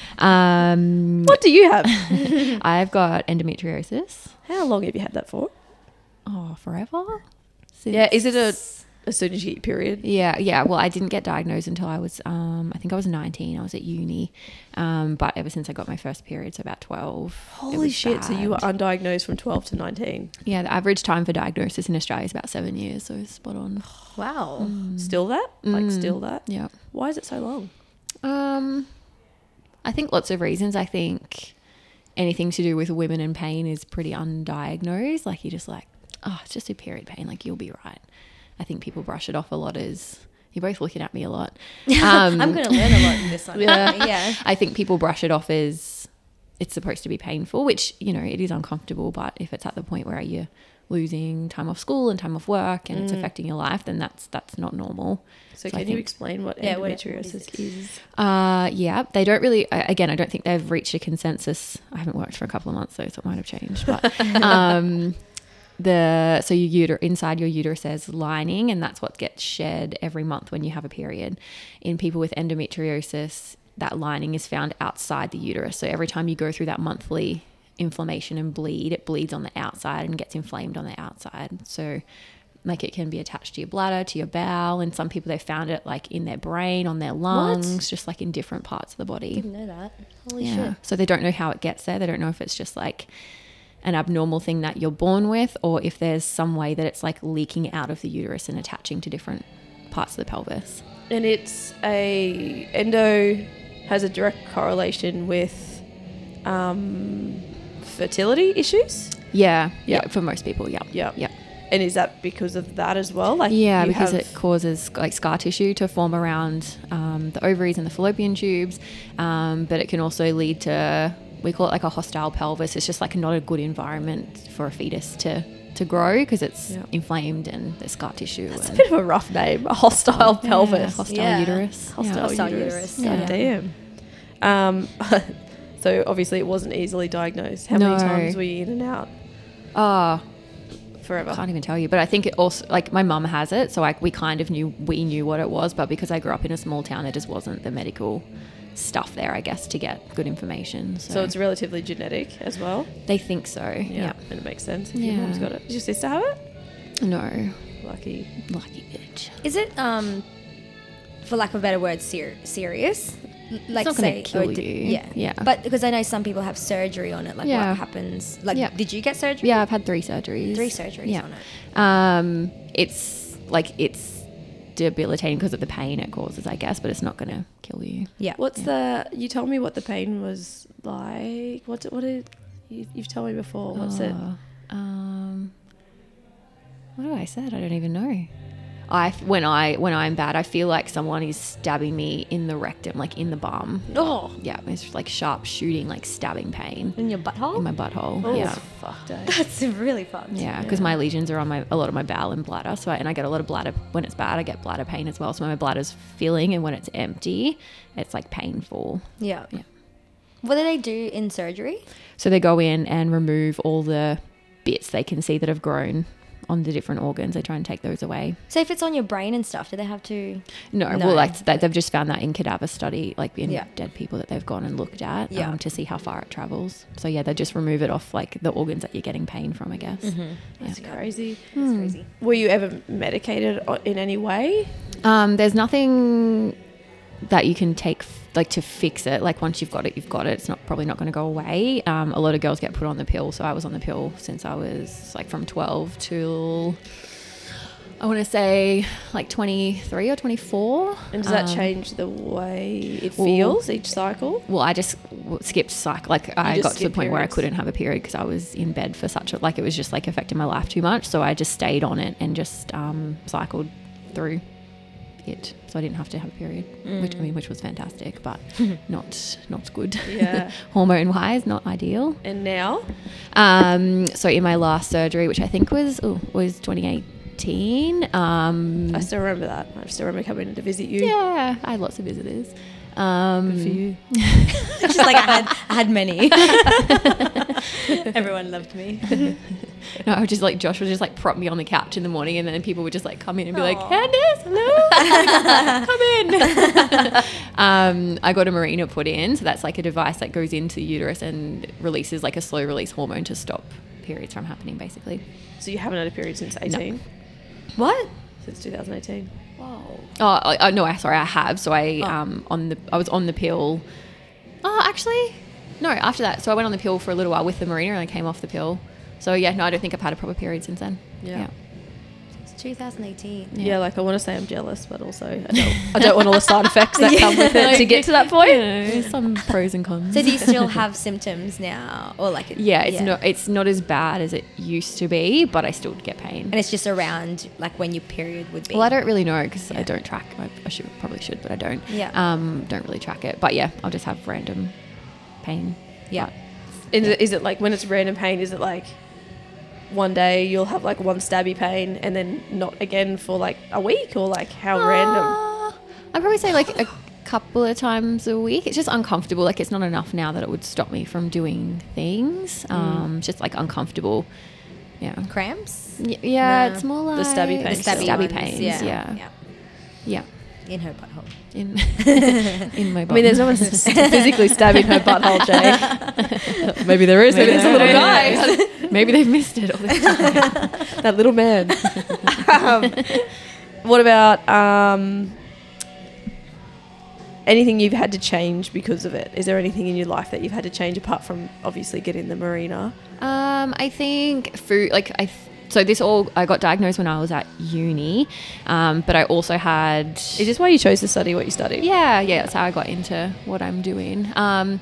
um, What do you have? I've got endometriosis. How long have you had that for? Oh, forever? Yeah, is it a as soon as you get your period? Yeah, yeah. Well, I didn't get diagnosed until I was, um, I think I was nineteen. I was at uni. Um, but ever since I got my first period, so about twelve. it Holy was shit, so you were bad. undiagnosed from twelve to nineteen. Yeah, the average time for diagnosis in Australia is about seven years, so spot on. Wow. Still that? Like Mm. still that? Yeah. Why is it so long? Um, I think lots of reasons. I think anything to do with women and pain is pretty undiagnosed. Like you're just like, oh, it's just a period pain. Like you'll be right. I think people brush it off a lot as, you're both looking at me a lot. Um, I'm going to learn a lot in this one. Yeah. Yeah. I think people brush it off as it's supposed to be painful, which, you know, it is uncomfortable. But if it's at the point where you're losing time off school and time off work and it's affecting your life, then that's that's not normal. So, So I can you think- explain what Yeah, what- endometriosis what is? Uh, yeah, they don't really, I- again, I don't think they've reached a consensus. I haven't worked for a couple of months, so it might have changed. But um, the so your uter- inside your uterus there's lining, and that's what gets shed every month when you have a period. In people with endometriosis, that lining is found outside the uterus. So every time you go through that monthly inflammation and bleed, it bleeds on the outside and gets inflamed on the outside. So like it can be attached to your bladder, to your bowel, and some people they found it like in their brain, on their lungs, just like in different parts of the body. Didn't know that. Holy Yeah. shit. So they don't know how it gets there. They don't know if it's just like an abnormal thing that you're born with, or if there's some way that it's like leaking out of the uterus and attaching to different parts of the pelvis. And it's a endo has a direct correlation with um, fertility issues. Yeah. Yeah. Yeah. For most people. Yeah. Yeah. Yeah. And is that because of that as well? Like Yeah, you because have- it causes like scar tissue to form around um, the ovaries and the fallopian tubes, um, but it can also lead to, we call it like a hostile pelvis. It's just like not a good environment for a fetus to to grow because it's Yeah. inflamed and there's scar tissue. It's a and, bit of a rough name, a hostile Yeah, pelvis. hostile Yeah. uterus. Hostile, Yeah. Hostile uterus. uterus, God yeah. damn. Um, so obviously it wasn't easily diagnosed. How No. many times were you in and out? Oh, Forever. I can't even tell you. But I think it also, like my mum has it, so like we kind of knew, we knew what it was, but because I grew up in a small town, there just wasn't the medical stuff there, I guess, to get good information. So, So it's relatively genetic as well. they think so. Yeah. And it makes sense if your Yeah. mum's got it. Does your sister have it? No. Lucky. Lucky bitch. Is it, um, for lack of a better word, ser- serious? L- Like not gonna say, kill or d- you. Yeah. Yeah. But because I know some people have surgery on it. Like Yeah. what happens? Like, Yeah. did you get surgery? Yeah, I've had three surgeries. Three surgeries Yeah. on it. Um, it's like it's debilitating because of the pain it causes, I guess, but it's not going to kill you. Yeah. What's the? You told me what the pain was like. What's it? What did you, you've told me before? What's it? Oh, Um, what have I said? I don't even know. I when I when I'm bad, I feel like someone is stabbing me in the rectum, like in the bum. Oh, Yeah, it's like sharp shooting, like stabbing pain in your butthole? in my butthole. Oh, Yeah. fucked. Eh? That's really fucked. Yeah, because my lesions are on my a lot of my bowel and bladder. So I, and I get a lot of bladder when it's bad. I get bladder pain as well. So when my bladder's filling and when it's empty, it's like painful. Yeah. Yeah. What do they do in surgery? So they go in and remove all the bits they can see that have grown on the different organs. They try and take those away. So if it's on your brain and stuff, do they have to? No, No. well, like that, they've just found that in cadaver study, like in Yeah. dead people that they've gone and looked at Yeah. um, to see how far it travels. So yeah, they just remove it off like the organs that you're getting pain from, I guess. That's crazy. That's crazy. Were you ever medicated o- in any way? Um, there's nothing that you can take f- like to fix it. Like once you've got it, you've got it. It's not probably not going to go away. Um, a lot of girls get put on the pill, so I was on the pill since I was like from twelve till I want to say like twenty-three or twenty-four. And does that Um, change the way it well- feels each cycle? Well, I just w- skipped cycle. Like I just got to the skipped point where I periods. couldn't have a period because I was in bed for such a, like it was just like affecting my life too much. So I just stayed on it and just um, cycled through it. So I didn't have to have a period, which I mean, which was fantastic, but not not good. Yeah. Hormone wise, not ideal. And now? Um, so in my last surgery, which I think was oh, was twenty eighteen. Um, I still remember that. I still remember coming in to visit you. yeah, I had lots of visitors. Um, Good for you. Just like I had, I had many. Everyone loved me. No, I would just like Josh would just like prop me on the couch in the morning, and then people would just like come in and be like, Aw. "Candace, hello, come in." um, I got a Mirena put in, so that's like a device that goes into the uterus and releases like a slow release hormone to stop periods from happening, basically. So you haven't had a period since eighteen? What? Since two thousand eighteen? Whoa. Oh, I, I, no, I sorry, I have. So I Oh. um on the I was on the pill. Oh, actually, no. After that, so I went on the pill for a little while with the Mirena, and I came off the pill. So yeah, no, I don't think I've had a proper period since then. Yeah. It's two thousand eighteen. Yeah. like I want to say I'm jealous, but also I don't, I don't want all the side effects that come with it to get to that point. You know, some pros and cons. So do you still have symptoms now, or like? It, Yeah, it's not it's not as bad as it used to be, but I still get pain. And it's just around like when your period would be. Well, I don't really know because Yeah. I don't track. I, I should probably should, but I don't. Yeah. Um, don't really track it. But yeah, I'll just have random pain. Yeah. Is it, is it like when it's random pain, is it like one day you'll have like one stabby pain and then not again for like a week, or like how random? Uh, I'd probably say like a couple of times a week. It's just uncomfortable. Like it's not enough now that it would stop me from doing things. Um, it's just like uncomfortable. Yeah. Cramps. Y- yeah, No. it's more like The stabby The pains. stabby, Stabby ones, pains. Yeah. Yeah. yeah. Yeah. In her butthole. In in my. I mean, there's no one s- physically stabbing her butthole, Jay. Maybe there is. Maybe there's a little guy. Maybe they've missed it all this time. That little man. um, what about um, anything you've had to change because of it? Is there anything in your life that you've had to change apart from obviously getting the Mirena? Um, I think food, like I, th- so this all, I got diagnosed when I was at uni, um, but I also had, Is this why you chose to study what you studied? yeah, yeah, that's how I got into what I'm doing. Um,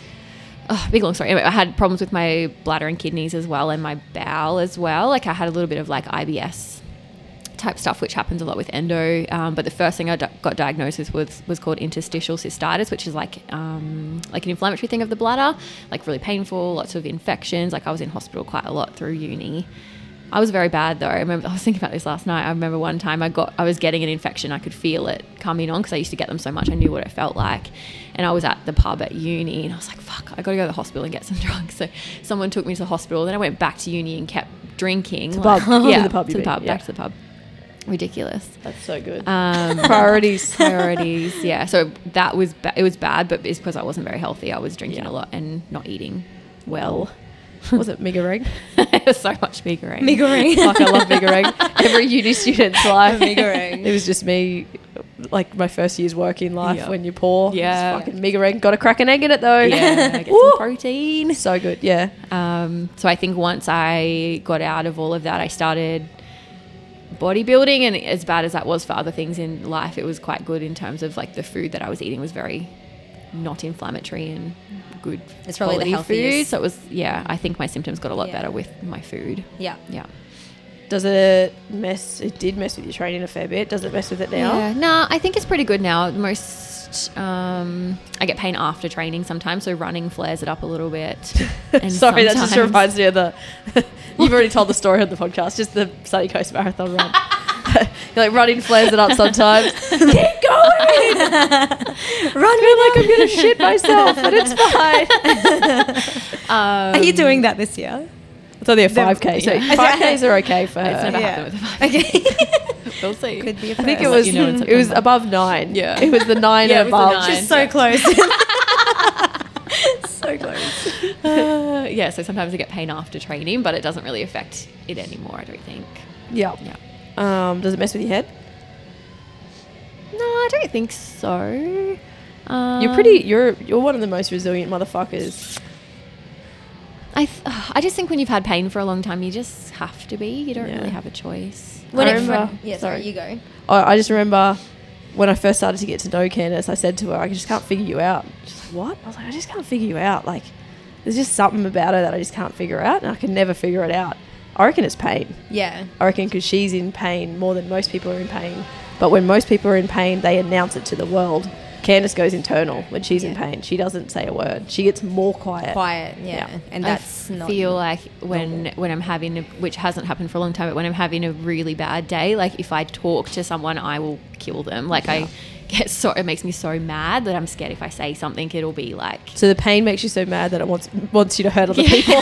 oh, big long story. Anyway, I had problems with my bladder and kidneys as well, and my bowel as well. Like I had a little bit of like I B S type stuff, which happens a lot with endo. Um, but the first thing I d- got diagnosed with was, was called interstitial cystitis, which is like um, like an inflammatory thing of the bladder, like really painful, lots of infections. Like I was in hospital quite a lot through uni. I was very bad though. I remember I was thinking about this last night. I remember one time I got I was getting an infection. I could feel it coming on because I used to get them so much. I knew what it felt like. And I was at the pub at uni and I was like, fuck, I got to go to the hospital and get some drugs. So someone took me to the hospital. Then I went back to uni and kept drinking. To like- pub. yeah, To the pub, you to the mean. pub, Yeah. back to the pub. Ridiculous. That's so good. Um, Priorities. priorities. Yeah. So that was ba- it was bad, but it's because I wasn't very healthy. I was drinking Yeah. a lot and not eating well. Was it Migareg? So much Migarang. Migarang. Fuck, I love Migareg. Every uni student's life. Migarang. It was just me, like my first year's working life Yep. when you're poor. Yeah. Just fucking Migareg. Got to crack an egg in it though. Yeah, get Woo. some protein. So good. Yeah. Um, so I think once I got out of all of that, I started bodybuilding, and as bad as that was for other things in life, it was quite good in terms of like the food that I was eating was very not inflammatory and good. It's probably the quality healthiest. food. So it was, yeah, I think my symptoms got a lot Yeah. better with my food. Yeah. Yeah. Does it mess? It did mess with your training a fair bit. Does it mess with it now? Yeah. No, I think it's pretty good now. Most, um, I get pain after training sometimes, so running flares it up a little bit. And Sorry, that just sometimes- reminds me of the. You've already told the story on the podcast. Just the Sunny Coast Marathon run. You're like running flares it up sometimes. Keep going. Run me like I'm gonna shit myself, but it's fine. Um, Are you doing that this year? It's only a five k, so yeah. five k's are okay for It's her. never Yeah. happened with the five. Okay. We'll see. Could be a I think it I'll let was you know in it was September. above nine. Yeah. It was the nine Yeah, and it was the above. nine. Just so close. so close. Uh, yeah, so sometimes I get pain after training, but it doesn't really affect it anymore, I don't think. Yeah. Yeah. Um, does it mess with your head? No, I don't think so. Um, You're pretty. You're you're one of the most resilient motherfuckers I th- I just think when you've had pain for a long time, you just have to be. You don't Yeah. really have a choice. When I it remember- fr- yeah, sorry, sorry. you go. I, I just remember when I first started to get to know Candace, I said to her, I just can't figure you out. She's like, what? I was like, I just can't figure you out. Like, there's just something about her that I just can't figure out, and I can never figure it out. I reckon it's pain. Yeah. I reckon because she's in pain more than most people are in pain. But when most people are in pain, they announce it to the world. Candace goes internal when she's in Yeah. pain. She doesn't say a word. She gets more quiet. Quiet, yeah. Yeah. And that's I not feel like when when I'm having a, which hasn't happened for a long time, but when I'm having a really bad day, like if I talk to someone, I will kill them. Like I get so it makes me so mad that I'm scared if I say something, it'll be like So the pain makes you so mad that it wants wants you to hurt other people.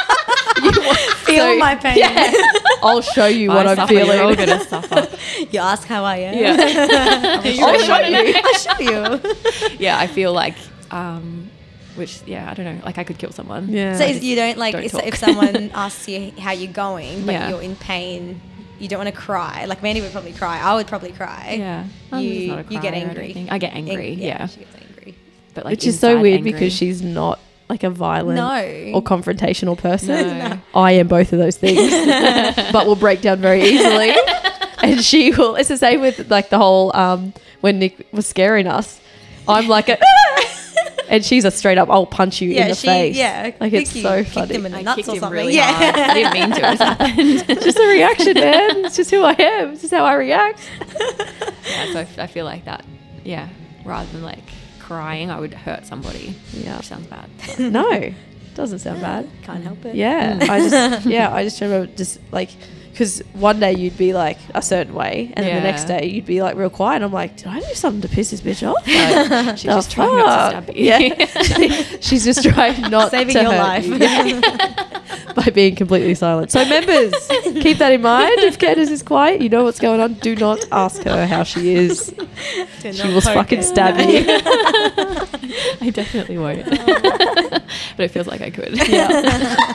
You want- feel so- my pain. Yeah. I'll show you what I I'm suffer, you're all feeling. gonna suffer. You ask how I am. Yeah, I'll show you. I'll show you. yeah. I feel like, um, which yeah, I don't know. Like I could kill someone. Yeah. So if you don't like Don't if, talk. if someone asks you how you're going, but Yeah. you're in pain, you don't want to cry. Like Mandy would probably cry. I would probably cry. Yeah. I'm just You not a you get crier, I don't angry. think. I get angry. Ang- yeah. She gets angry. But like Which is so inside weird angry. because she's not like a violent No. or confrontational person. No. I am both of those things, but will break down very easily. And she will. It's the same with like the whole um, when Nick was scaring us. I'm like a, and she's a straight up. I'll punch you in the she, face. Yeah, like it's kick you, so kicked funny. him in the I nuts kicked or him something. really yeah. hard. I didn't mean to. It happened. It's just a reaction, man. It's just who I am. It's just how I react. Yeah, so I, f- I feel like that. Yeah, rather than like crying, I would hurt somebody. Yeah. Which sounds bad. but- No, doesn't sound bad. Can't help it. Yeah, I just yeah, I just remember just like because one day you'd be like a certain way, and then the Yeah. next day you'd be like real quiet. And I'm like, did I do something to piss this bitch off? Like, she's The just trying not to fuck? stab you. Yeah, she's just trying not Saving to your hurt life. you. Yeah. By being completely silent. So members, keep that in mind. If Candace is quiet, you know what's going on. Do not ask her how she is. Do She not will poke fucking her. stab you. I definitely won't. But it feels like I could. Yeah.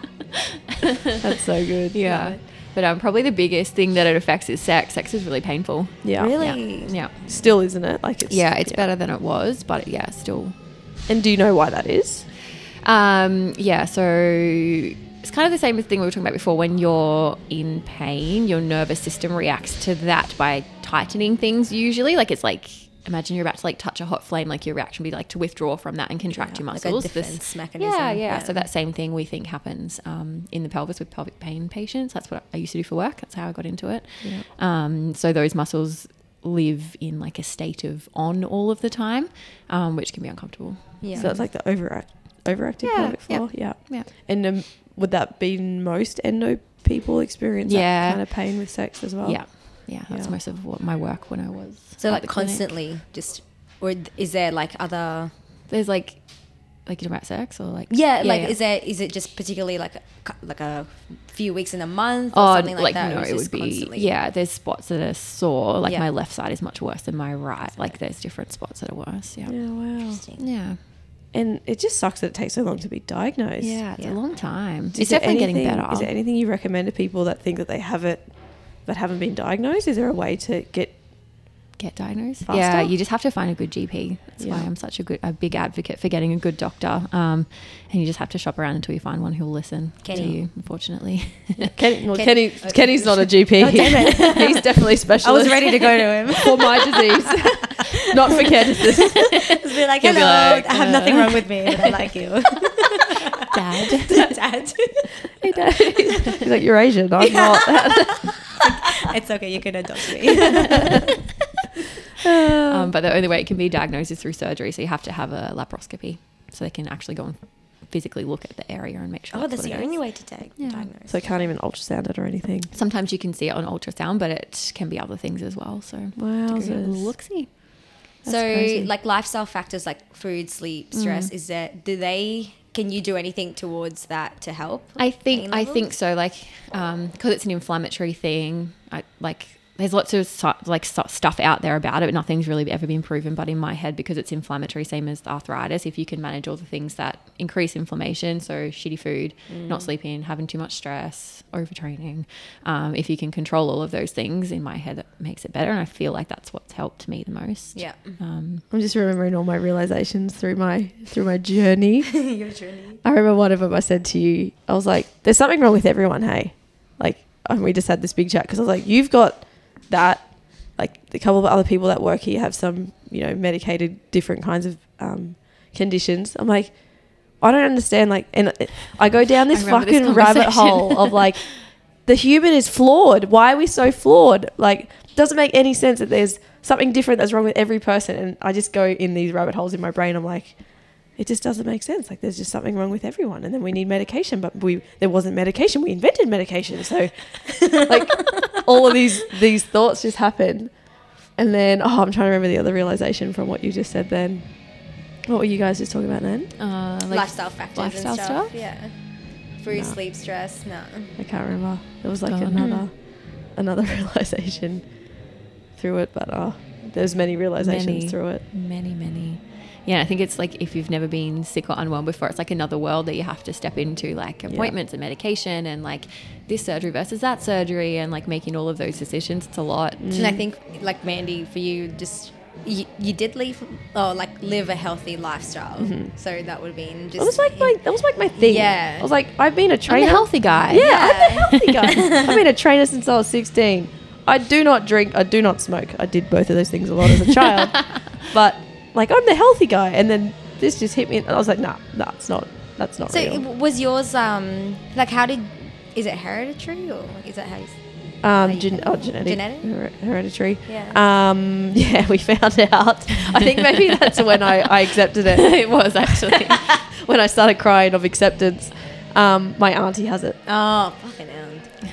That's so good. Yeah. But um, probably the biggest thing that it affects is sex. Sex is really painful. Yeah. Really? Yeah. Still, isn't it? Like it's Yeah, it's better than it was, but yeah, still. And do you know why that is? Um, yeah, so it's kind of the same thing we were talking about before. When you're in pain, your nervous system reacts to that by tightening things usually. Like it's like, imagine you're about to like touch a hot flame, like your reaction would be like to withdraw from that and contract your Like a muscles. defense mechanism. Yeah, yeah, Yeah. So that same thing we think happens um, in the pelvis with pelvic pain patients. That's what I used to do for work. That's how I got into it. Yeah. Um, so those muscles live in like a state of on all of the time, um, which can be uncomfortable. Yeah. So it's like the overact, overactive Yeah, pelvic yeah. floor. Yeah. Yeah. And um, would that be most endo people experience Yeah. that kind of pain with sex as well? Yeah. Yeah, that's Yeah. most of what my work when I was. So at like the clinic. constantly just, or th- is there like other? There's like, like you talking about sex or like Yeah, like yeah. is there is it just particularly like a, cou- like a few weeks in a month or Oh, something like, like that? no, or is it this would be constantly? yeah. There's spots that are sore. Like Yeah. my left side is much worse than my right. Like there's different spots that are worse. Yeah, Yeah, wow. Interesting. yeah, And it just sucks that it takes so long to be diagnosed. yeah. It's Yeah. a long time. Is It's there definitely getting anything- better. Is there anything you recommend to people that think that they have it but haven't been diagnosed? Is there a way to get Get diagnosed? Faster? Yeah, you just have to find a good G P. That's why Yeah. I'm such a good, a big advocate for getting a good doctor. Um, and you just have to shop around until you find one who'll listen Kenny. to you. Unfortunately, Kenny? Well, Ken- Kenny, okay. Kenny's not a G P. Oh, damn it. He's definitely specialist. I was ready to go to him. for my disease, not for Candace's. Just be like, He'll hello, be like, I have uh, nothing wrong with me, but I like you. Dad. Dad. Hey, Dad. He's like, you're Asian. I'm not. It's okay, you can adopt me. Um, but the only way it can be diagnosed is through surgery. So you have to have a laparoscopy, so they can actually go and physically look at the area and make sure. Oh, that's what the it is. only way to di- Yeah. diagnose. So I can't even ultrasound it or anything. Sometimes you can see it on ultrasound, but it can be other things as well. So Wowzers. look see. That's so crazy. like lifestyle factors like food, sleep, stress, Mm. is there, do they, can you do anything towards that to help? I think pain I levels? think so. Like, because it's an inflammatory thing. I like. there's lots of su- like su- stuff out there about it, but nothing's really ever been proven. But in my head, because it's inflammatory, same as the arthritis, if you can manage all the things that increase inflammation, so shitty food, mm. not sleeping, having too much stress, overtraining, um, if you can control all of those things, in my head, it makes it better. And I feel like that's what's helped me the most. Yeah. Um, I'm just remembering all my realizations through my through my journey. Your journey. I remember one of them I said to you, I was like, there's something wrong with everyone, hey? Like, and we just had this big chat because I was like, you've got that, like a couple of other people that work here have some, you know, medicated different kinds of um, conditions. I'm like, I don't understand. Like, and I go down this fucking this rabbit hole of like, the human is flawed. Why are we so flawed? Like, it doesn't make any sense that there's something different that's wrong with every person. And I just go in these rabbit holes in my brain. I'm like, it just doesn't make sense. Like, there's just something wrong with everyone. And then we need medication, but we there wasn't medication. We invented medication. So, like, all of these these thoughts just happen. And then, oh, I'm trying to remember the other realization from what you just said then. What were you guys just talking about then? uh, like lifestyle factors lifestyle and stuff. stuff? Yeah. Food, No. sleep, stress. No. I can't remember. It was like Oh, another another realization through it. But oh, there's many realizations Many. through it. Many, many. Yeah, I think it's like if you've never been sick or unwell before, it's like another world that you have to step into, like appointments and medication and like this surgery versus that surgery and like making all of those decisions. It's a lot. Mm. And I think, like Mandy, for you, just you, you did leave or like live a healthy lifestyle. Mm-hmm. So that would have been just. That was like my that was like my thing. Yeah. I was like, I've been a I'm trainer. a healthy guy. Yeah, Yeah. I'm a healthy guy. I've been a trainer since I was sixteen. I do not drink. I do not smoke. I did both of those things a lot as a child. But like, I'm the healthy guy, and then this just hit me, and I was like, nah, nah, it's not. That's not So real. it- was yours um like how did is it hereditary or like, is that how you? Um, you gen- can- oh, genetic, Genetic? her- hereditary. Yeah. Um, yeah, we found out. I think maybe that's when I, I accepted it. It was actually. When I started crying of acceptance. Um, my auntie has it. Oh, fucking hell.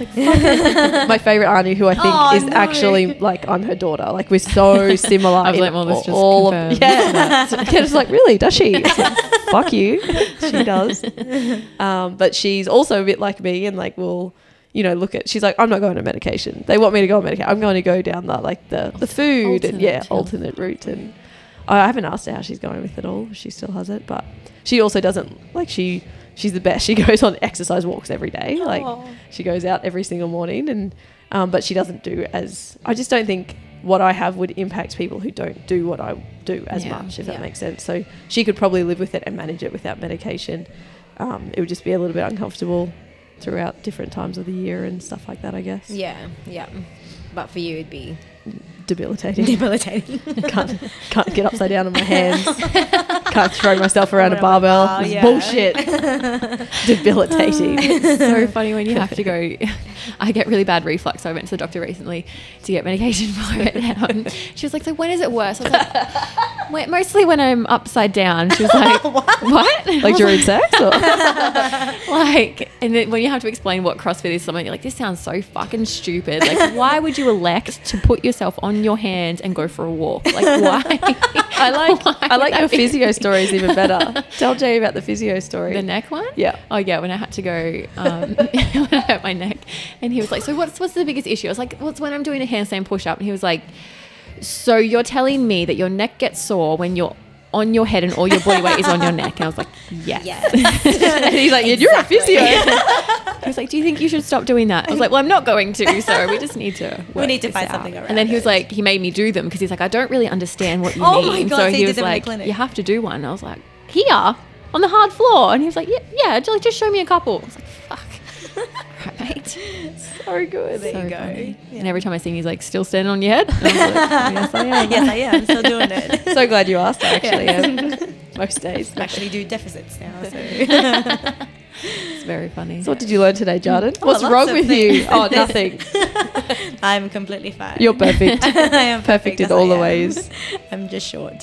My favorite auntie, who I think Oh, is no. actually like I'm her daughter. Like we're so similar. I was in like, well, this just all of, confirms yeah. Ken's like, really? Does she? It's like, fuck you. She does. Um, but she's also a bit like me, and like will, you know, look at. She's like, I'm not going to medication. They want me to go on medication. I'm going to go down the like the the food and Alternate yeah, health. alternate route. And I haven't asked her how she's going with it all. She still has it, but she also doesn't like she. She's the best. She goes on exercise walks every day. Like Aw. she goes out every single morning, and um, but she doesn't do as. I just don't think what I have would impact people who don't do what I do as Yeah. much, if Yeah. that makes sense. So she could probably live with it and manage it without medication. Um, it would just be a little bit uncomfortable throughout different times of the year and stuff like that, I guess. Yeah, yeah. But for you, it'd be Debilitating. debilitating. can't can't get upside down on my hands. Can't throw myself around a Around a barbell. bar, It's yeah. bullshit. Debilitating. It's so funny when you have to go. I get really bad reflux, so I went to the doctor recently to get medication for it. And, um, she was like, "So when is it worse?" I was like, "Wait, mostly when I'm upside down." She was like, "What?" what? I Like was during sex? Or? like, and then when you have to explain what CrossFit is, someone you're like, "This sounds so fucking stupid. Like, why would you elect to put yourself on your hands and go for a walk? Like, why?" I like Why I would like that your be- physio stories even better. Tell Jay about the physio story. The neck one? Yeah. Oh yeah, when I had to go, um, when I hurt my neck, and he was like, "So what's what's the biggest issue?" I was like, "What's when I'm doing a handstand push up?" And he was like, "So you're telling me that your neck gets sore when you're on your head and all your body weight is on your neck?" And I was like, "Yes." Yes. And he's like, yeah, you're a Exactly. physio. He was like, "Do you think you should stop doing that?" I was like, "Well, I'm not going to. So we just need to. We work need to this find out." something around And then he was it. like, he made me do them because he's like, "I don't really understand what you Oh mean." my God, so so he he was did them in the like, clinic. "You have to do one." And I was like, "Here on the hard floor," and he was like, "Yeah, yeah, just just show me a couple." I was like, "Fuck." Right, mate. So good. There So you go. funny. Yeah. And every time I see him, he's like, "Still standing on your head?" And I was like, "Yes, I am." Yes, I am. Still doing it. So glad you asked. I actually Yeah. am. Most days. Actually do deficits now. So. It's very funny. So what did you learn today, Jarden? Oh, What's lots wrong of with you? things. Oh, nothing. I'm completely fine. You're perfect. I am Perfect in as all I the am. ways. I'm just short.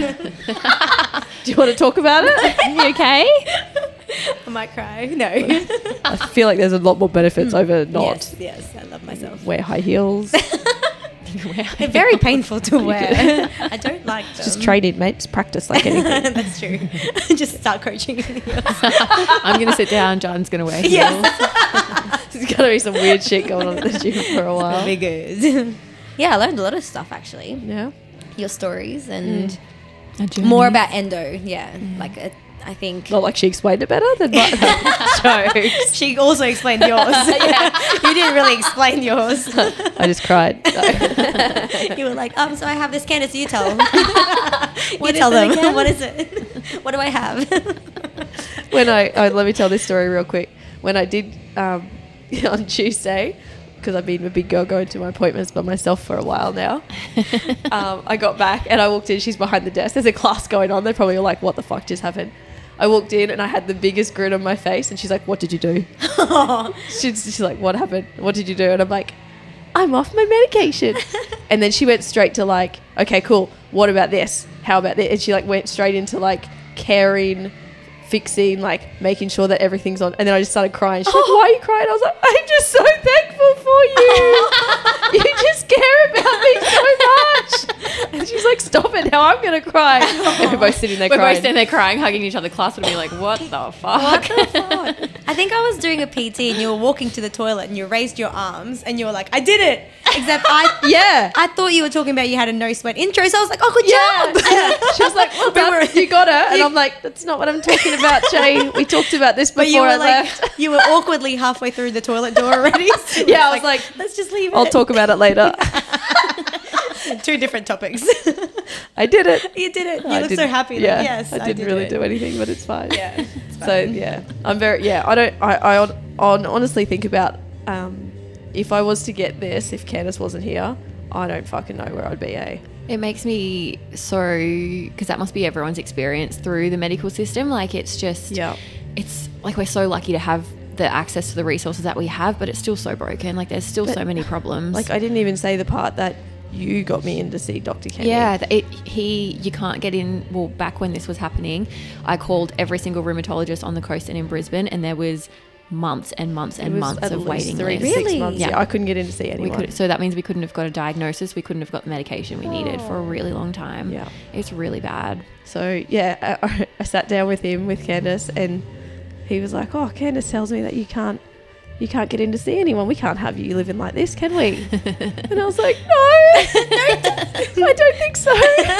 Do you want to talk about it? you okay? I might cry. No. I feel like there's a lot more benefits over not. Yes, yes. I love myself. Wear high heels. They're very painful to wear. I don't like them. Just training, mate. Just practice like anything. That's true. Just start coaching. I'm gonna sit down. John's gonna wear heels. Yes. There's got to be some weird shit going on at the gym for a That'll while. be good. yeah, I learned a lot of stuff actually. Yeah. Your stories and A journey. more about endo. Yeah, like it, I think. Not like she explained it better than my jokes. She also explained yours. Yeah. You didn't really explain yours. I just cried. You were like, um, so I have this Candace, you tell them. you What tell is it them. again? What is it? What do I have? When I, oh, let me tell this story real quick. When I did um, on Tuesday, because I've been a big girl going to my appointments by myself for a while now, um, I got back and I walked in. She's behind the desk. There's a class going on. They're probably all like, what the fuck just happened? I walked in and I had the biggest grin on my face and she's like, what did you do? she's, she's like, what happened? What did you do? And I'm like, I'm off my medication. And then she went straight to like, okay, cool. What about this? How about this? And she like went straight into like caring, fixing, like making sure that everything's on. And then I just started crying. She's like, why are you crying? I was like, I'm just so thankful for you. You just care about me so much. And she's like, stop it now, I'm going to cry. And we're both sitting there We're crying. both sitting there crying, hugging each other. Class would be like, what the fuck? What the fuck? I think I was doing a P T and you were walking to the toilet and you raised your arms and you were like, I did it. Except I Yeah. I thought you were talking about you had a no sweat intro, so I was like, oh, good Yeah, job. yeah. She was like, well done, you got her. And I'm like, that's not what I'm talking about, Jay. We talked about this before But you were I like, left. you were awkwardly halfway through the toilet door already. So Yeah, I was like, let's just leave it. I'll talk about it later. Two different topics. I did it. You did it. You I look didn't- so happy. Yeah, Like, yes, I didn't did really it. do anything, but it's fine. Yeah. it's So fine. yeah, I'm very yeah. I don't. I I on, on honestly think about um, if I was to get this, if Candace wasn't here, I don't fucking know where I'd be. Eh? It makes me so, because that must be everyone's experience through the medical system. Like it's just, Yeah. it's like we're so lucky to have the access to the resources that we have, but it's still so broken. Like there's still But, so many problems. Like I didn't even say the part that you got me in to see Doctor Kenny. Yeah, th- it, he, you can't get in. Well, back when this was happening, I called every single rheumatologist on the coast and in Brisbane, and there was months and months It and was months at of least waiting three to lists. six Really? months. Yeah. Yeah. I couldn't get in to see We anyone. could, so that means we couldn't have got a diagnosis. We couldn't have got the medication we needed for a really long time. Yeah. It's really bad. So yeah, I, I sat down with him with Candace, and he was like, "Oh, Candace tells me that you can't, you can't get in to see anyone. We can't have you living like this, can we?" And I was like, "No, I don't think so."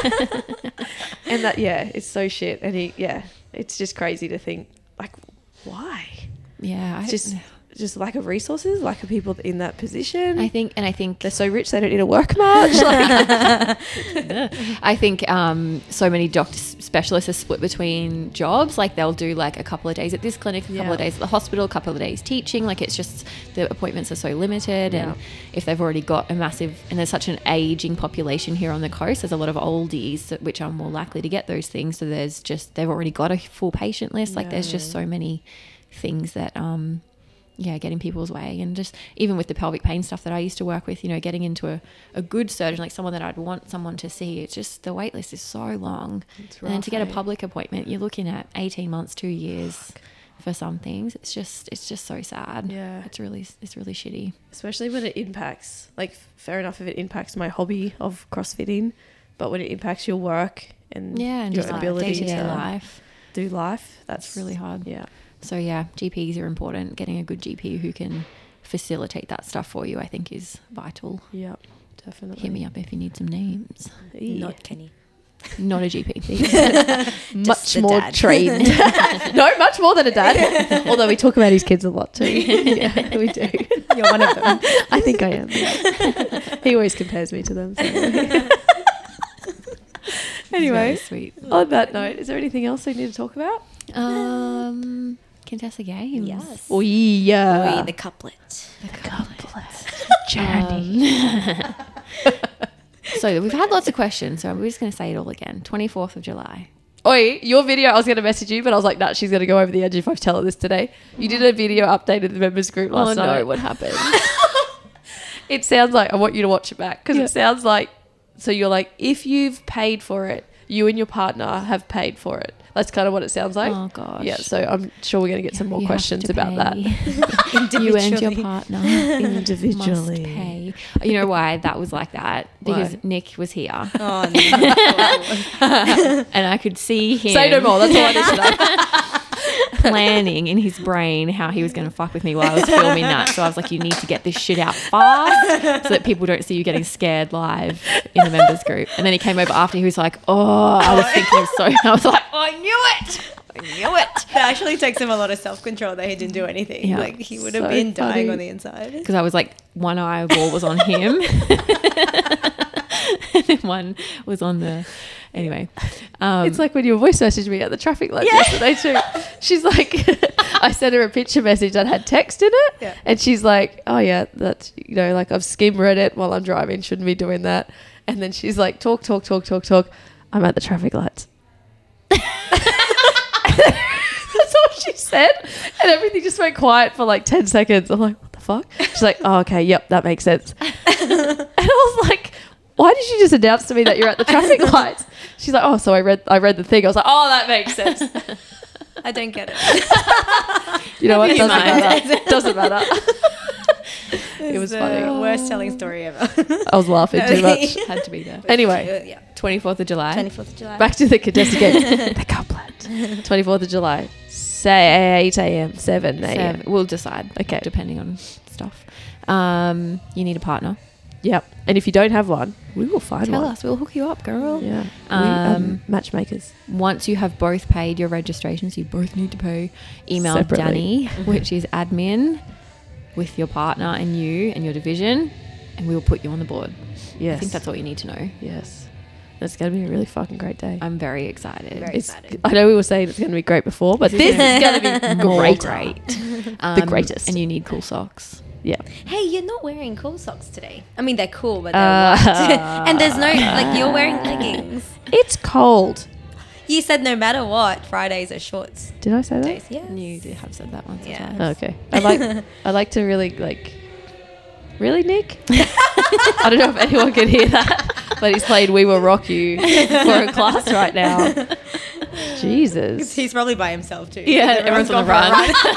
And that yeah, it's so shit. And he yeah, it's just crazy to think like, why? Yeah, I It's just just lack of resources, lack of people in that position. I think, and I think They're so rich they don't need to work much. Like, I think um, so many doctors, specialists are split between jobs. Like they'll do like a couple of days at this clinic, a couple Yeah. of days at the hospital, a couple of days teaching. Like it's just the appointments are so limited, Yeah. and if they've already got a massive, and there's such an aging population here on the coast, there's a lot of oldies that- which are more likely to get those things. So there's just they've already got a full patient list. Like there's just so many things that um yeah get in people's way, and just even with the pelvic pain stuff that I used to work with, you know, getting into a, a good surgeon, like someone that I'd want someone to see, it's just the wait list is so long. It's And then to get a rough, eh? public appointment, you're looking at eighteen months, two years for some things. It's just it's just so sad. Yeah. It's really it's really shitty. especially when it impacts, like, fair enough if it impacts my hobby of CrossFitting, but when it impacts your work and Yeah, and your just like ability day-to-day to life. do life, that's It's really hard. Yeah. So yeah, G Ps are important. Getting a good G P who can facilitate that stuff for you, I think, is vital. Yeah, definitely. Hit me up if you need some names. Yeah. Not Kenny. Not a G P. Much the more dad. trained. No, much more than a dad. Although we talk about his kids a lot too. Yeah, we do. You're one of them. I think I am. Yeah. He always compares me to them. So. Anyway, Very sweet. on that note, is there anything else we need to talk about? Um, Contessa Games. Yes. Oh yeah. Wait, the couplet. The couplet. Journey. Um, so we've had lots of questions, so we're just going to say it all again. twenty-fourth of July. Oi, your video, I was going to message you, but I was like, nah, she's going to go over the edge if I tell her this today. You did a video update of the members group last oh night. no, what happened? It sounds like, I want you to watch it back, because Yeah. it sounds like, so you're like, if you've paid for it, you and your partner have paid for it. That's kind of what it sounds like. Oh gosh. Yeah, so I'm sure we're going to get some more You have questions to about that. pay. You and your Individually. partner Individually. must pay. You know why that was like that? Because Why? Nick was here, Oh, no. and I could see him. Say no more, that's all I need to know. planning in his brain how he was going to fuck with me while I was filming that. So I was like, you need to get this shit out fast so that people don't see you getting scared live in the members group. And then he came over after. He was like, oh, I was thinking so. I was like, oh, I knew it. I knew it. That actually takes him a lot of self-control that he didn't do anything. Yeah. Like he would have So been dying funny. on the inside. Because I was like, one eyeball was on him. And then one was on the... Anyway. Um, It's like when you voice messaged me at the traffic lights yesterday too. She's like, I sent her a picture message that had text in it. Yeah. And she's like, oh yeah, that's, you know, like I've skim read it while I'm driving. Shouldn't be doing that. And then she's like, talk, talk, talk, talk, talk. I'm at the traffic lights. That's all she said. And everything just went quiet for like ten seconds. I'm like, what the fuck? She's like, oh, okay. Yep. That makes sense. And I was like, why did you just announce to me that you're at the traffic lights? She's like, oh, so I read, I read the thing. I was like, oh, that makes sense. I don't get it. You know what? Maybe Doesn't mine. matter. Doesn't matter. It was the funny. Worst telling story ever. I was laughing too much. had to be there. Anyway, Yeah. twenty-fourth of July. twenty-fourth of July. back to the contest again. The couplet. twenty-fourth of July. Say eight a.m. seven a.m. Seven. We'll decide. Okay. Depending on stuff. Um, you need a partner. Yep. And if you don't have one, we will find Tell one. us. We'll hook you up, girl. Yeah. Um, we, um, matchmakers. Once you have both paid your registrations, you both need to pay. Email Separately. Danny, which is admin, with your partner and you and your division, and we will put you on the board. Yes. I think that's all you need to know. Yes. It's going to be a really fucking great day. I'm very excited. Very It's, excited. I know we were saying it's going to be great before, but This this is is going to be More great. great. The greatest. And you need cool socks. Yeah. Hey, you're not wearing cool socks today. I mean, they're cool, but they're Uh, white. And there's no, like, you're wearing leggings. It's cold. You said no matter what, Fridays are shorts Did I say that? days. Yeah. You did have said that once. Yeah. Or twice. Okay. I like I like to really like really, Nick? I don't know if anyone can hear that, but he's played We Will Rock You for a class right now. Jesus. He's probably by himself too. Yeah, everyone's on the run.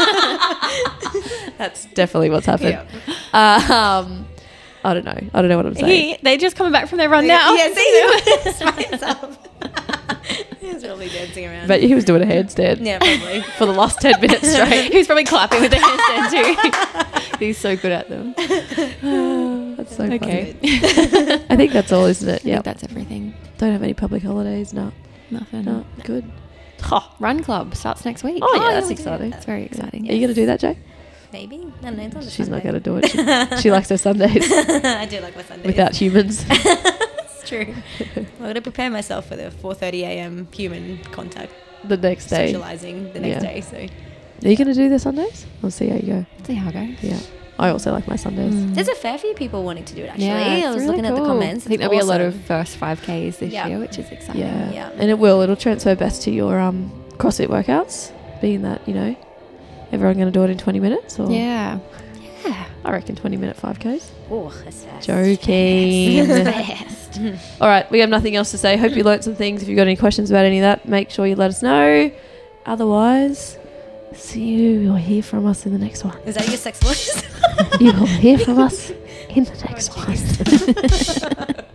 That's definitely what's happened. Yeah. Um I don't know. I don't know what I'm saying. He, they just coming back from their run now. Yeah, see, he's by himself. He's really dancing around. But he was doing a handstand yeah, probably. for the last ten minutes straight. He was probably clapping with the handstand too. He's so good at them. That's so Okay. funny. I think that's all, isn't it? I think Yeah. that's everything. Don't have any public holidays. No. Nothing. No. Good. Run club starts next week. Oh, yeah, yeah, that's we do exciting. that. It's very exciting. Are you going to do that, Jay? Maybe. I don't know. It's on the She's not Sunday. going to do it. She, she likes her Sundays I do like my Sundays. without humans. It's true. I'm going to prepare myself for the four thirty a.m. human contact The next day. socializing the next Yeah. day. So Are you going to do the Sundays? We'll see how you go. See how it goes. Yeah. I also like my Sundays. Mm. there's a fair few people wanting to do it. Actually, Yeah, I it's was really looking at the cool. comments. I think It's there'll be a lot of awesome. first five Ks this Yeah. year, which is exciting. Yeah. Yeah. And it will. It'll transfer best to your um, CrossFit workouts, being that, you know, everyone going to do it in twenty minutes? Or Yeah. Yeah. I reckon twenty minute five Ks. Oh, that's fast. Joking. Fast. All right. We have nothing else to say. Hope you learnt some things. If you've got any questions about any of that, make sure you let us know. Otherwise, see you or hear from us in the next one. Is that your sex voice? You will hear from us in the next one.